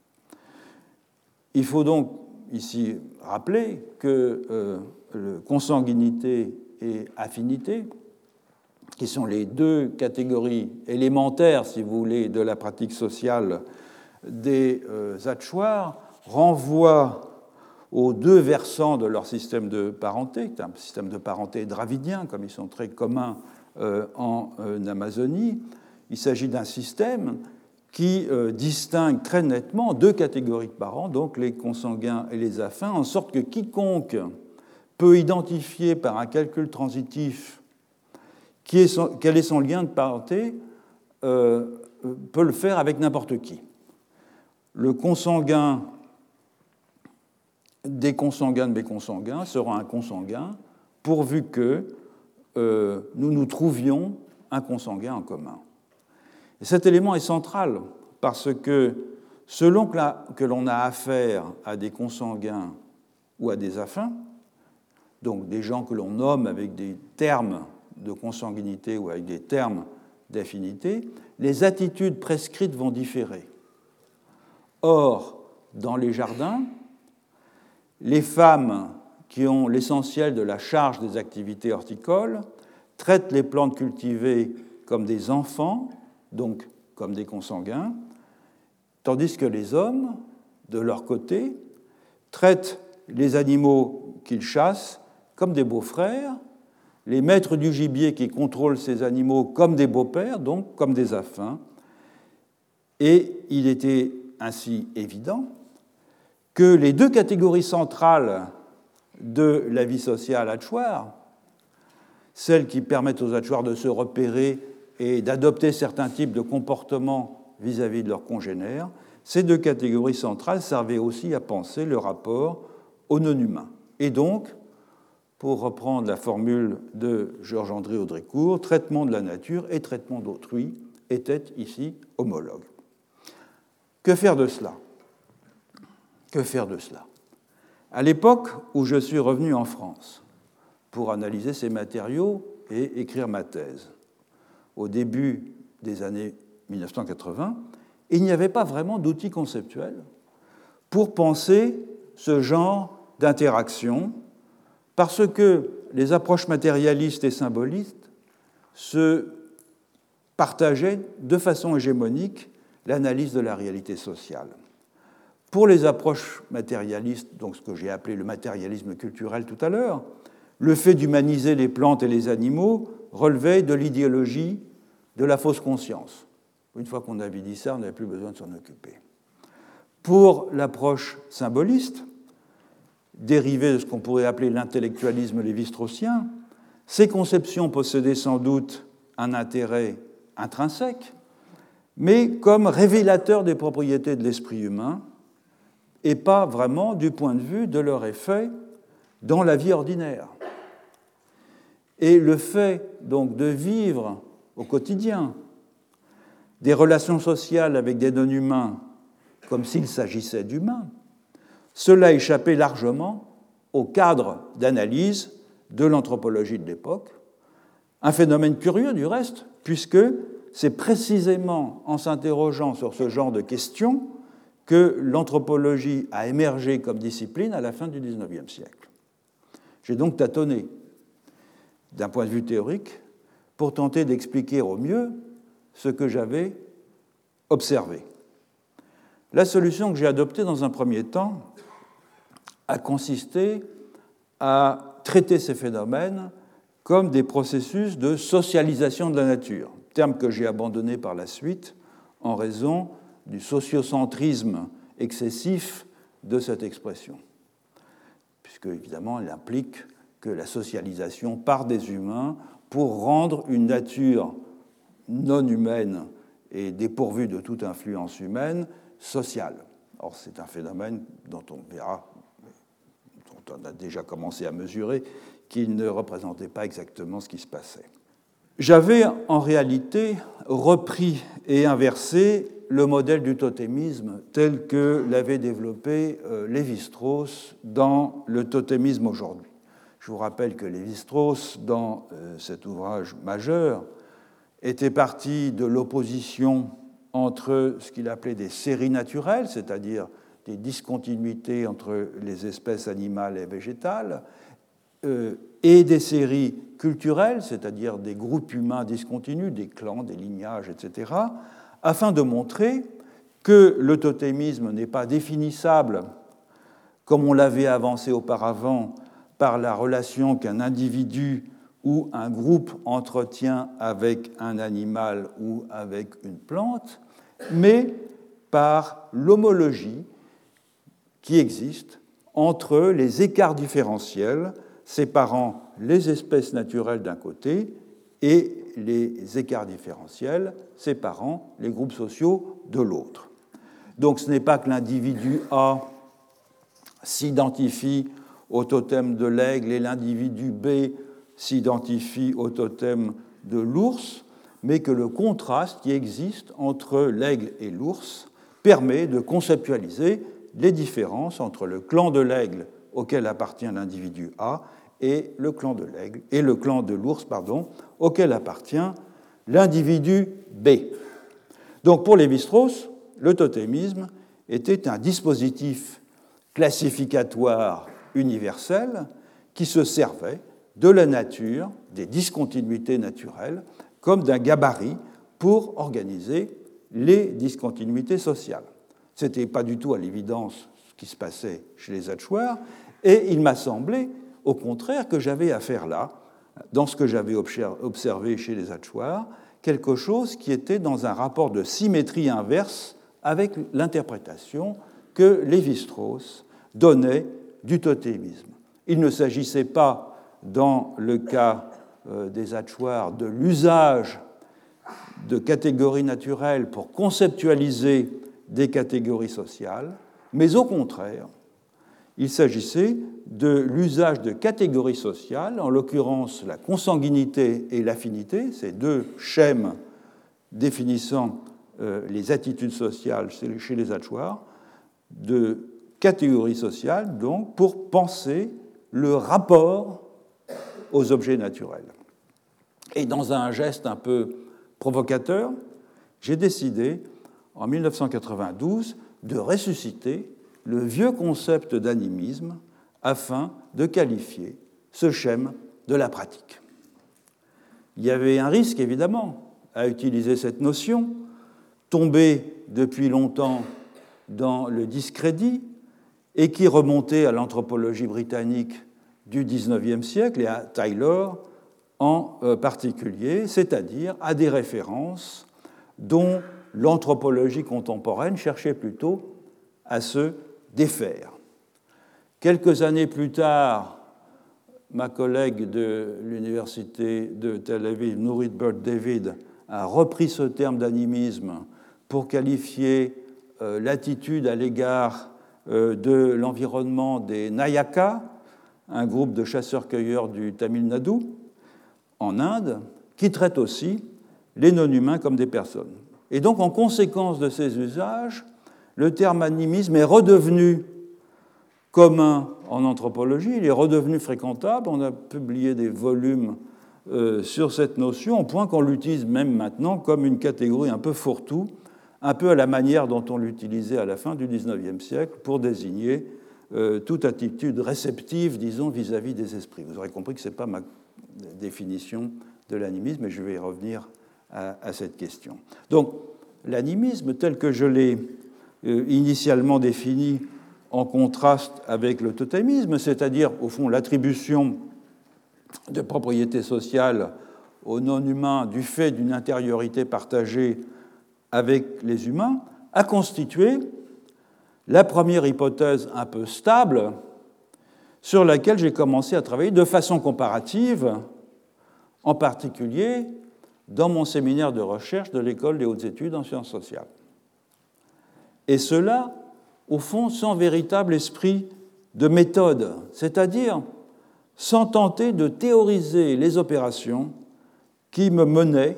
Il faut donc ici rappeler que euh, le consanguinité et affinité, qui sont les deux catégories élémentaires, si vous voulez, de la pratique sociale des euh, Achuars, renvoient aux deux versants de leur système de parenté, qui est un système de parenté dravidien, comme ils sont très communs euh, en euh, Amazonie. Il s'agit d'un système qui euh, distingue très nettement deux catégories de parents, donc les consanguins et les affins, en sorte que quiconque peut identifier par un calcul transitif qui est son, quel est son lien de parenté euh, peut le faire avec n'importe qui. Le consanguin des consanguins de mes consanguins sera un consanguin pourvu que euh, nous nous trouvions un consanguin en commun. Et cet élément est central parce que selon que, la, que l'on a affaire à des consanguins ou à des affins, donc des gens que l'on nomme avec des termes de consanguinité ou avec des termes d'affinité, les attitudes prescrites vont différer. Or, dans les jardins, les femmes qui ont l'essentiel de la charge des activités horticoles traitent les plantes cultivées comme des enfants, donc comme des consanguins, tandis que les hommes, de leur côté, traitent les animaux qu'ils chassent comme des beaux-frères, les maîtres du gibier qui contrôlent ces animaux comme des beaux-pères, donc comme des affins. Et il était ainsi évident que les deux catégories centrales de la vie sociale achuar, celles qui permettent aux achuars de se repérer et d'adopter certains types de comportements vis-à-vis de leurs congénères, ces deux catégories centrales servaient aussi à penser le rapport aux non-humains. Et donc, pour reprendre la formule de Georges-André Audricourt, traitement de la nature et traitement d'autrui étaient ici homologues. Que faire de cela ? Que faire de cela ? À l'époque où je suis revenu en France pour analyser ces matériaux et écrire ma thèse, au début des années mille neuf cent quatre-vingts, il n'y avait pas vraiment d'outils conceptuels pour penser ce genre d'interaction, parce que les approches matérialistes et symbolistes se partageaient de façon hégémonique l'analyse de la réalité sociale. Pour les approches matérialistes, donc ce que j'ai appelé le matérialisme culturel tout à l'heure, le fait d'humaniser les plantes et les animaux relevait de l'idéologie de la fausse conscience. Une fois qu'on avait dit ça, on n'avait plus besoin de s'en occuper. Pour l'approche symboliste, dérivées de ce qu'on pourrait appeler l'intellectualisme lévi-straussien, ces conceptions possédaient sans doute un intérêt intrinsèque, mais comme révélateurs des propriétés de l'esprit humain, et pas vraiment du point de vue de leur effet dans la vie ordinaire. Et le fait donc de vivre au quotidien des relations sociales avec des non-humains comme s'il s'agissait d'humains, cela échappait largement au cadre d'analyse de l'anthropologie de l'époque, un phénomène curieux du reste, puisque c'est précisément en s'interrogeant sur ce genre de questions que l'anthropologie a émergé comme discipline à la fin du dix-neuvième siècle. J'ai donc tâtonné, d'un point de vue théorique, pour tenter d'expliquer au mieux ce que j'avais observé. La solution que j'ai adoptée dans un premier temps a consisté à traiter ces phénomènes comme des processus de socialisation de la nature, terme que j'ai abandonné par la suite en raison du sociocentrisme excessif de cette expression, puisque évidemment elle implique que la socialisation part des humains pour rendre une nature non humaine et dépourvue de toute influence humaine sociale. Or, c'est un phénomène dont on verra, dont on a déjà commencé à mesurer, qu'il ne représentait pas exactement ce qui se passait. J'avais en réalité repris et inversé le modèle du totémisme tel que l'avait développé Lévi-Strauss dans le totémisme aujourd'hui. Je vous rappelle que Lévi-Strauss, dans cet ouvrage majeur, était parti de l'opposition entre ce qu'il appelait des séries naturelles, c'est-à-dire des discontinuités entre les espèces animales et végétales, euh, et des séries culturelles, c'est-à-dire des groupes humains discontinus, des clans, des lignages, et cetera, afin de montrer que le totémisme n'est pas définissable, comme on l'avait avancé auparavant, par la relation qu'un individu ou un groupe entretient avec un animal ou avec une plante, mais par l'homologie qui existe entre les écarts différentiels séparant les espèces naturelles d'un côté et les écarts différentiels séparant les groupes sociaux de l'autre. Donc ce n'est pas que l'individu A s'identifie au totem de l'aigle et l'individu B s'identifie au totem de l'ours, mais que le contraste qui existe entre l'aigle et l'ours permet de conceptualiser les différences entre le clan de l'aigle auquel appartient l'individu A et le clan de l'aigle et le clan de l'ours, pardon, auquel appartient l'individu B. Donc pour Lévi-Strauss, le totémisme était un dispositif classificatoire universel qui se servait de la nature, des discontinuités naturelles, comme d'un gabarit pour organiser les discontinuités sociales. Ce n'était pas du tout à l'évidence ce qui se passait chez les Achuar, et il m'a semblé, au contraire, que j'avais affaire là, dans ce que j'avais observé chez les Achuar, quelque chose qui était dans un rapport de symétrie inverse avec l'interprétation que Lévi-Strauss donnait du totémisme. Il ne s'agissait pas, dans le cas des Achuar, de l'usage de catégories naturelles pour conceptualiser des catégories sociales, mais au contraire, il s'agissait de l'usage de catégories sociales, en l'occurrence la consanguinité et l'affinité, ces deux schèmes définissant les attitudes sociales chez les Achuar, de catégories sociales, donc, pour penser le rapport aux objets naturels. Et dans un geste un peu provocateur, j'ai décidé, en mille neuf cent quatre-vingt-douze, de ressusciter le vieux concept d'animisme afin de qualifier ce schème de la pratique. Il y avait un risque, évidemment, à utiliser cette notion, tombée depuis longtemps dans le discrédit et qui remontait à l'anthropologie britannique du dix-neuvième siècle et à Taylor en particulier, c'est-à-dire à des références dont l'anthropologie contemporaine cherchait plutôt à se défaire. Quelques années plus tard, ma collègue de l'université de Tel Aviv, Nurit Bird-David, a repris ce terme d'animisme pour qualifier euh, l'attitude à l'égard euh, de l'environnement des Nayaka, un groupe de chasseurs-cueilleurs du Tamil Nadu, en Inde, qui traite aussi les non-humains comme des personnes. Et donc, en conséquence de ces usages, le terme animisme est redevenu commun en anthropologie, il est redevenu fréquentable, on a publié des volumes euh, sur cette notion, au point qu'on l'utilise même maintenant comme une catégorie un peu fourre-tout, un peu à la manière dont on l'utilisait à la fin du dix-neuvième siècle pour désigner euh, toute attitude réceptive, disons, vis-à-vis des esprits. Vous aurez compris que ce n'est pas ma définition de l'animisme, mais je vais y revenir à, à cette question. Donc, l'animisme, tel que je l'ai euh, initialement défini en contraste avec le totémisme, c'est-à-dire, au fond, l'attribution de propriétés sociales aux non-humains du fait d'une intériorité partagée avec les humains, a constitué la première hypothèse un peu stable sur laquelle j'ai commencé à travailler de façon comparative, en particulier dans mon séminaire de recherche de l'École des hautes études en sciences sociales. Et cela, au fond, sans véritable esprit de méthode, c'est-à-dire sans tenter de théoriser les opérations qui me menaient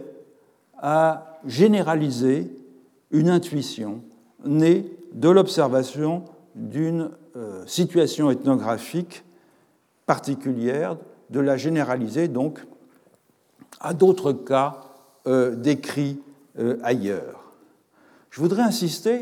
à généraliser une intuition née de l'observation d'une euh, situation ethnographique particulière, de la généraliser donc à d'autres cas euh, décrits euh, ailleurs. Je voudrais insister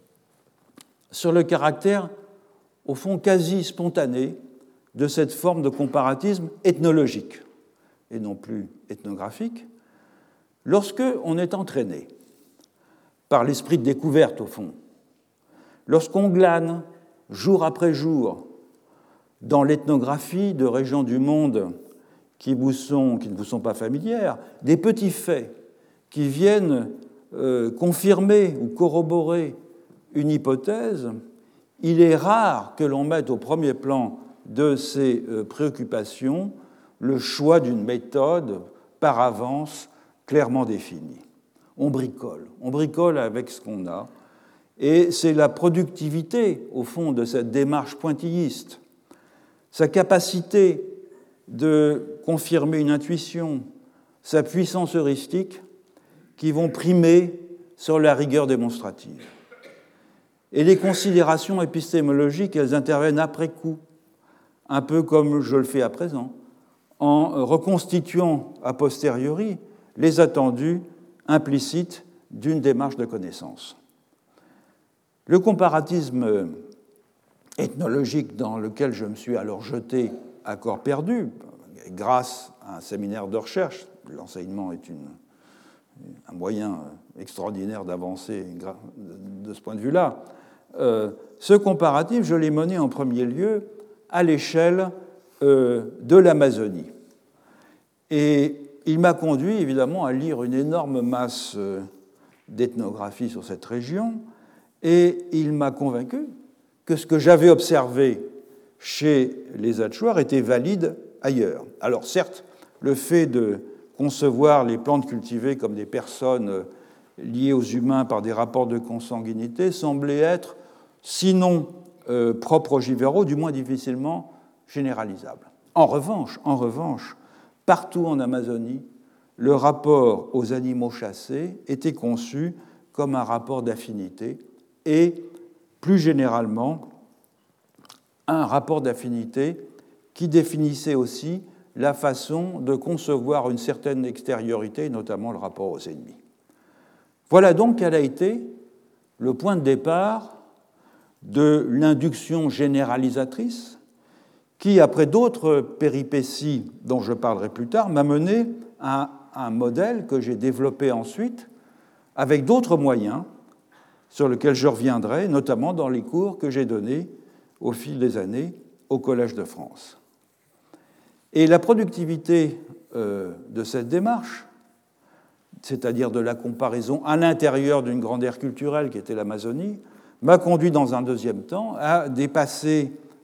sur le caractère, au fond, quasi spontané de cette forme de comparatisme ethnologique, et non plus ethnographique, lorsque on est entraîné par l'esprit de découverte, au fond, lorsqu'on glane jour après jour dans l'ethnographie de régions du monde qui, vous sont, qui ne vous sont pas familières, des petits faits qui viennent euh, confirmer ou corroborer une hypothèse, il est rare que l'on mette au premier plan de ces euh, préoccupations le choix d'une méthode par avance clairement définie. On bricole, on bricole avec ce qu'on a, et c'est la productivité, au fond, de cette démarche pointilliste, sa capacité de confirmer une intuition, sa puissance heuristique, qui vont primer sur la rigueur démonstrative. Et les considérations épistémologiques, elles interviennent après coup, un peu comme je le fais à présent, en reconstituant a posteriori les attendus implicites d'une démarche de connaissance. Le comparatisme ethnologique dans lequel je me suis alors jeté à corps perdu, grâce à un séminaire de recherche, l'enseignement est une, un moyen extraordinaire d'avancer de ce point de vue-là, euh, ce comparatif, je l'ai mené en premier lieu à l'échelle euh, de l'Amazonie. Et il m'a conduit évidemment à lire une énorme masse euh, d'ethnographie sur cette région, et il m'a convaincu que ce que j'avais observé chez les Achuar était valide ailleurs. Alors certes, le fait de concevoir les plantes cultivées comme des personnes liées aux humains par des rapports de consanguinité semblait être, sinon euh, propre aux Givero, du moins difficilement généralisable. En revanche, en revanche, partout en Amazonie, le rapport aux animaux chassés était conçu comme un rapport d'affinité et, plus généralement, un rapport d'affinité qui définissait aussi la façon de concevoir une certaine extériorité, notamment le rapport aux ennemis. Voilà donc quel a été le point de départ de l'induction généralisatrice qui, après d'autres péripéties dont je parlerai plus tard, m'a mené à un modèle que j'ai développé ensuite avec d'autres moyens sur lesquels je reviendrai, notamment dans les cours que j'ai donnés au fil des années au Collège de France. Et la productivité euh, de cette démarche, c'est-à-dire de la comparaison à l'intérieur d'une grande aire culturelle qui était l'Amazonie, m'a conduit dans un deuxième temps à dépasser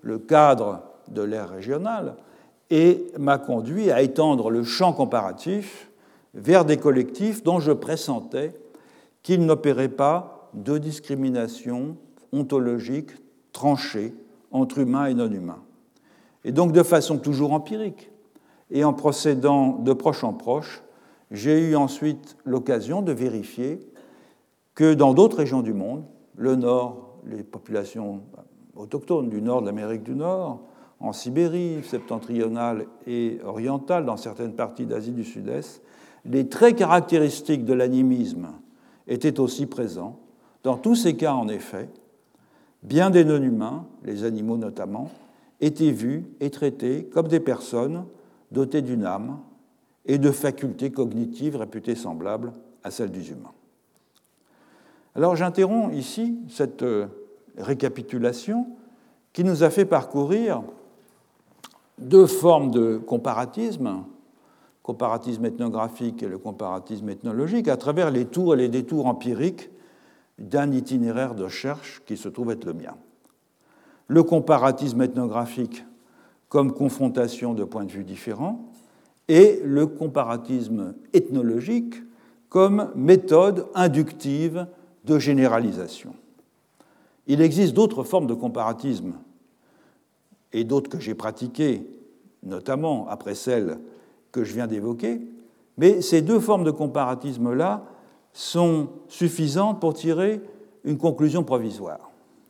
le cadre de l'ère régionale et m'a conduit à étendre le champ comparatif vers des collectifs dont je pressentais qu'ils n'opéraient pas de discrimination ontologique tranchée entre humains et non-humains. Et donc, de façon toujours empirique, et en procédant de proche en proche, j'ai eu ensuite l'occasion de vérifier que dans d'autres régions du monde, le Nord, les populations autochtones du Nord de l'Amérique du Nord, en Sibérie septentrionale et orientale, dans certaines parties d'Asie du Sud-Est, les traits caractéristiques de l'animisme étaient aussi présents. Dans tous ces cas, en effet, bien des non-humains, les animaux notamment, étaient vus et traités comme des personnes dotées d'une âme et de facultés cognitives réputées semblables à celles des humains. Alors j'interromps ici cette récapitulation qui nous a fait parcourir deux formes de comparatisme, comparatisme ethnographique et le comparatisme ethnologique, à travers les tours et les détours empiriques d'un itinéraire de recherche qui se trouve être le mien. Le comparatisme ethnographique comme confrontation de points de vue différents et le comparatisme ethnologique comme méthode inductive de généralisation. Il existe d'autres formes de comparatisme et d'autres que j'ai pratiquées, notamment après celles que je viens d'évoquer, mais ces deux formes de comparatisme-là sont suffisantes pour tirer une conclusion provisoire.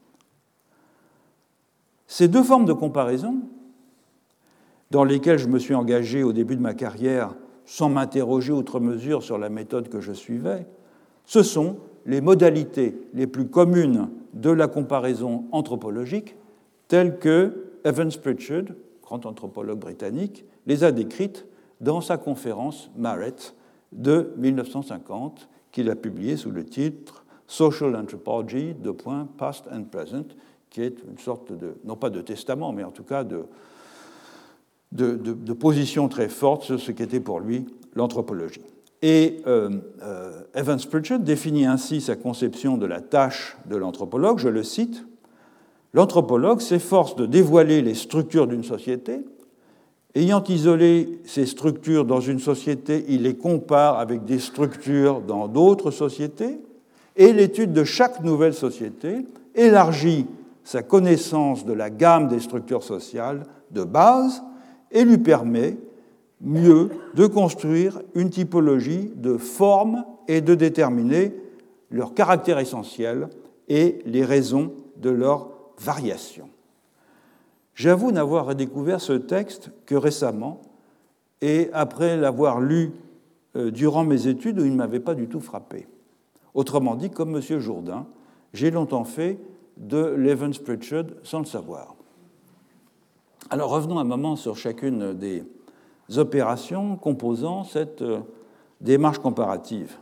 Ces deux formes de comparaison, dans lesquelles je me suis engagé au début de ma carrière sans m'interroger outre mesure sur la méthode que je suivais, ce sont les modalités les plus communes de la comparaison anthropologique telles que Evans Pritchard, grand anthropologue britannique, les a décrites dans sa conférence Marett de mille neuf cent cinquante, qu'il a publiée sous le titre Social Anthropology, de point, Past and Present, qui est une sorte de, non pas de testament, mais en tout cas de, de, de, de position très forte sur ce qu'était pour lui l'anthropologie. Et euh, euh, Evans Pritchard définit ainsi sa conception de la tâche de l'anthropologue, je le cite, « L'anthropologue s'efforce de dévoiler les structures d'une société. Ayant isolé ces structures dans une société, il les compare avec des structures dans d'autres sociétés, et l'étude de chaque nouvelle société élargit sa connaissance de la gamme des structures sociales de base et lui permet mieux de construire une typologie de formes et de déterminer leurs caractères essentiels et les raisons de leur variation. » J'avoue n'avoir redécouvert ce texte que récemment et après l'avoir lu durant mes études où il ne m'avait pas du tout frappé. Autrement dit, comme M. Jourdain, j'ai longtemps fait de l'Evans Pritchard sans le savoir. Alors revenons un moment sur chacune des opérations composant cette démarche comparative.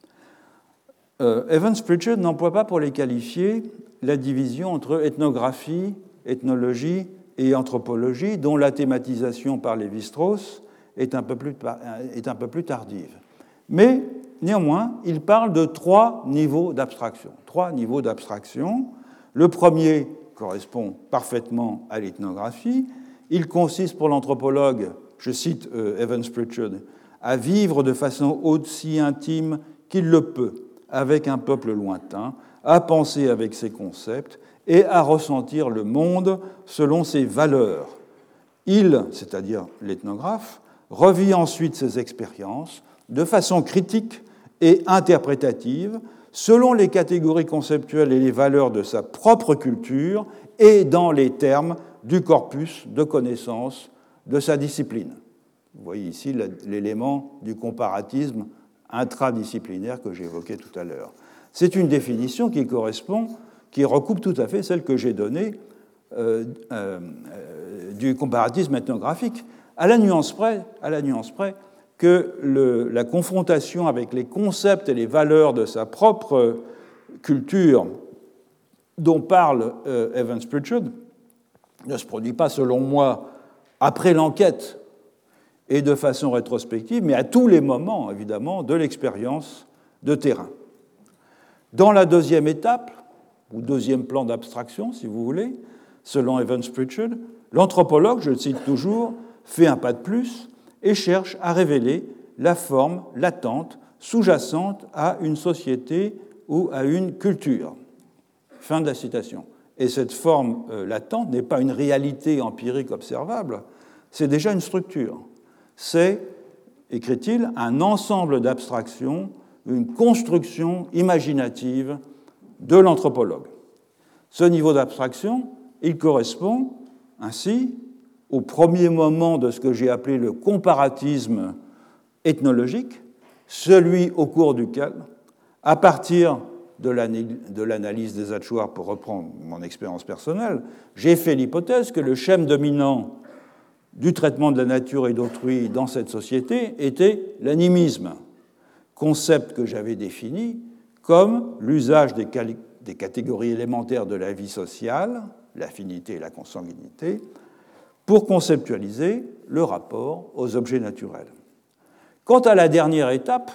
Euh, Evans Pritchard n'emploie pas pour les qualifier la division entre ethnographie, ethnologie et anthropologie, dont la thématisation par Lévi-Strauss est un peu plus, est un peu plus tardive. Mais néanmoins, il parle de trois niveaux d'abstraction. Trois niveaux d'abstraction. Le premier correspond parfaitement à l'ethnographie. Il consiste pour l'anthropologue, je cite euh, Evans Pritchard, à vivre de façon aussi intime qu'il le peut avec un peuple lointain, à penser avec ses concepts et à ressentir le monde selon ses valeurs. Il, c'est-à-dire l'ethnographe, revit ensuite ses expériences de façon critique et interprétative selon les catégories conceptuelles et les valeurs de sa propre culture et dans les termes du corpus de connaissances de sa discipline. Vous voyez ici l'élément du comparatisme intradisciplinaire que j'évoquais tout à l'heure. C'est une définition qui correspond, qui recoupe tout à fait celle que j'ai donnée euh, euh, du comparatisme ethnographique, à la nuance près, à la nuance près que le, la confrontation avec les concepts et les valeurs de sa propre culture dont parle euh, Evans Pritchard ne se produit pas, selon moi, après l'enquête et de façon rétrospective, mais à tous les moments, évidemment, de l'expérience de terrain. Dans la deuxième étape, ou deuxième plan d'abstraction, si vous voulez, Selon Evans Pritchard, l'anthropologue, je le cite toujours, fait un pas de plus et cherche à révéler la forme latente sous-jacente à une société ou à une culture. Fin de la citation. Et cette forme euh, latente n'est pas une réalité empirique observable, c'est déjà une structure. C'est, écrit-il, un ensemble d'abstractions, une construction imaginative de l'anthropologue. Ce niveau d'abstraction, il correspond ainsi au premier moment de ce que j'ai appelé le comparatisme ethnologique, celui au cours duquel, à partir de l'analyse des Achuar, pour reprendre mon expérience personnelle, j'ai fait l'hypothèse que le schème dominant du traitement de la nature et d'autrui dans cette société était l'animisme, concept que j'avais défini comme l'usage des, des catégories élémentaires de la vie sociale, l'affinité et la consanguinité, pour conceptualiser le rapport aux objets naturels. Quant à la dernière étape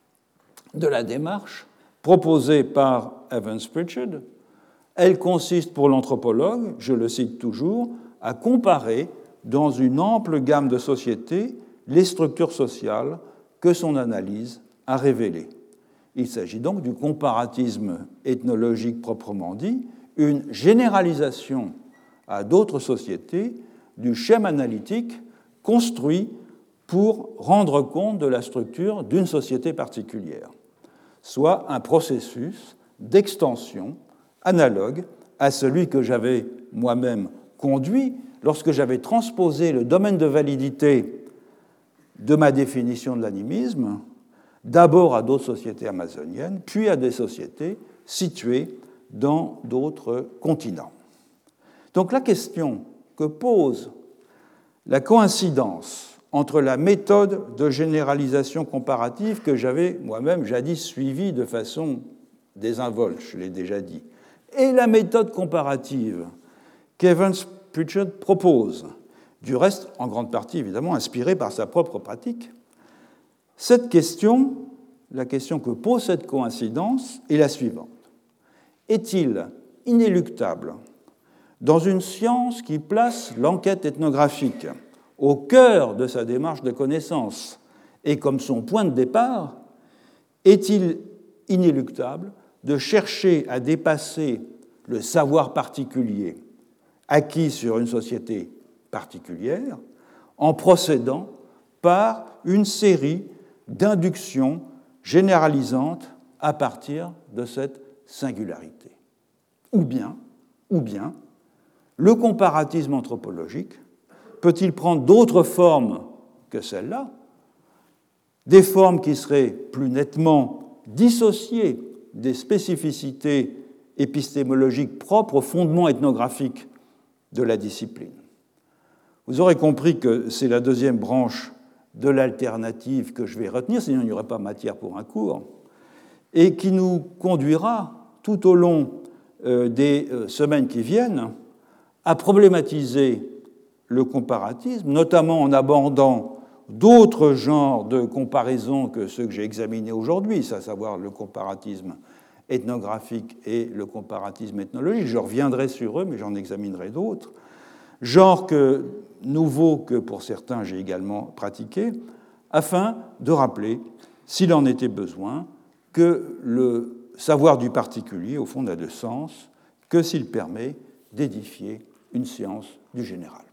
de la démarche proposée par Evans Pritchard, elle consiste pour l'anthropologue, je le cite toujours, à comparer dans une ample gamme de sociétés les structures sociales que son analyse a révélées. Il s'agit donc du comparatisme ethnologique proprement dit, une généralisation à d'autres sociétés du schème analytique construit pour rendre compte de la structure d'une société particulière, soit un processus d'extension analogue à celui que j'avais moi-même conduit lorsque j'avais transposé le domaine de validité de ma définition de l'animisme, d'abord à d'autres sociétés amazoniennes, puis à des sociétés situées dans d'autres continents. Donc la question que pose la coïncidence entre la méthode de généralisation comparative que j'avais moi-même jadis suivie de façon désinvolte, je l'ai déjà dit, et la méthode comparative qu'Evans Pritchard propose, du reste en grande partie évidemment inspirée par sa propre pratique, cette question, la question que pose cette coïncidence est la suivante. Est-il inéluctable, dans une science qui place l'enquête ethnographique au cœur de sa démarche de connaissance et comme son point de départ, est-il inéluctable de chercher à dépasser le savoir particulier acquis sur une société particulière en procédant par une série d'inductions généralisantes à partir de cette singularité. Ou bien, ou bien, le comparatisme anthropologique peut-il prendre d'autres formes que celles-là, des formes qui seraient plus nettement dissociées des spécificités épistémologiques propres au fondement ethnographique de la discipline. Vous aurez compris que c'est la deuxième branche de l'alternative que je vais retenir, sinon il n'y aurait pas matière pour un cours, et qui nous conduira tout au long des semaines qui viennent à problématiser le comparatisme, notamment en abordant d'autres genres de comparaisons que ceux que j'ai examinés aujourd'hui, à savoir le comparatisme ethnographique et le comparatisme ethnologique. Je reviendrai sur eux, mais j'en examinerai d'autres. Genre que, nouveau que pour certains j'ai également pratiqué, afin de rappeler, s'il en était besoin, que le savoir du particulier, au fond, n'a de sens que s'il permet d'édifier une science du général.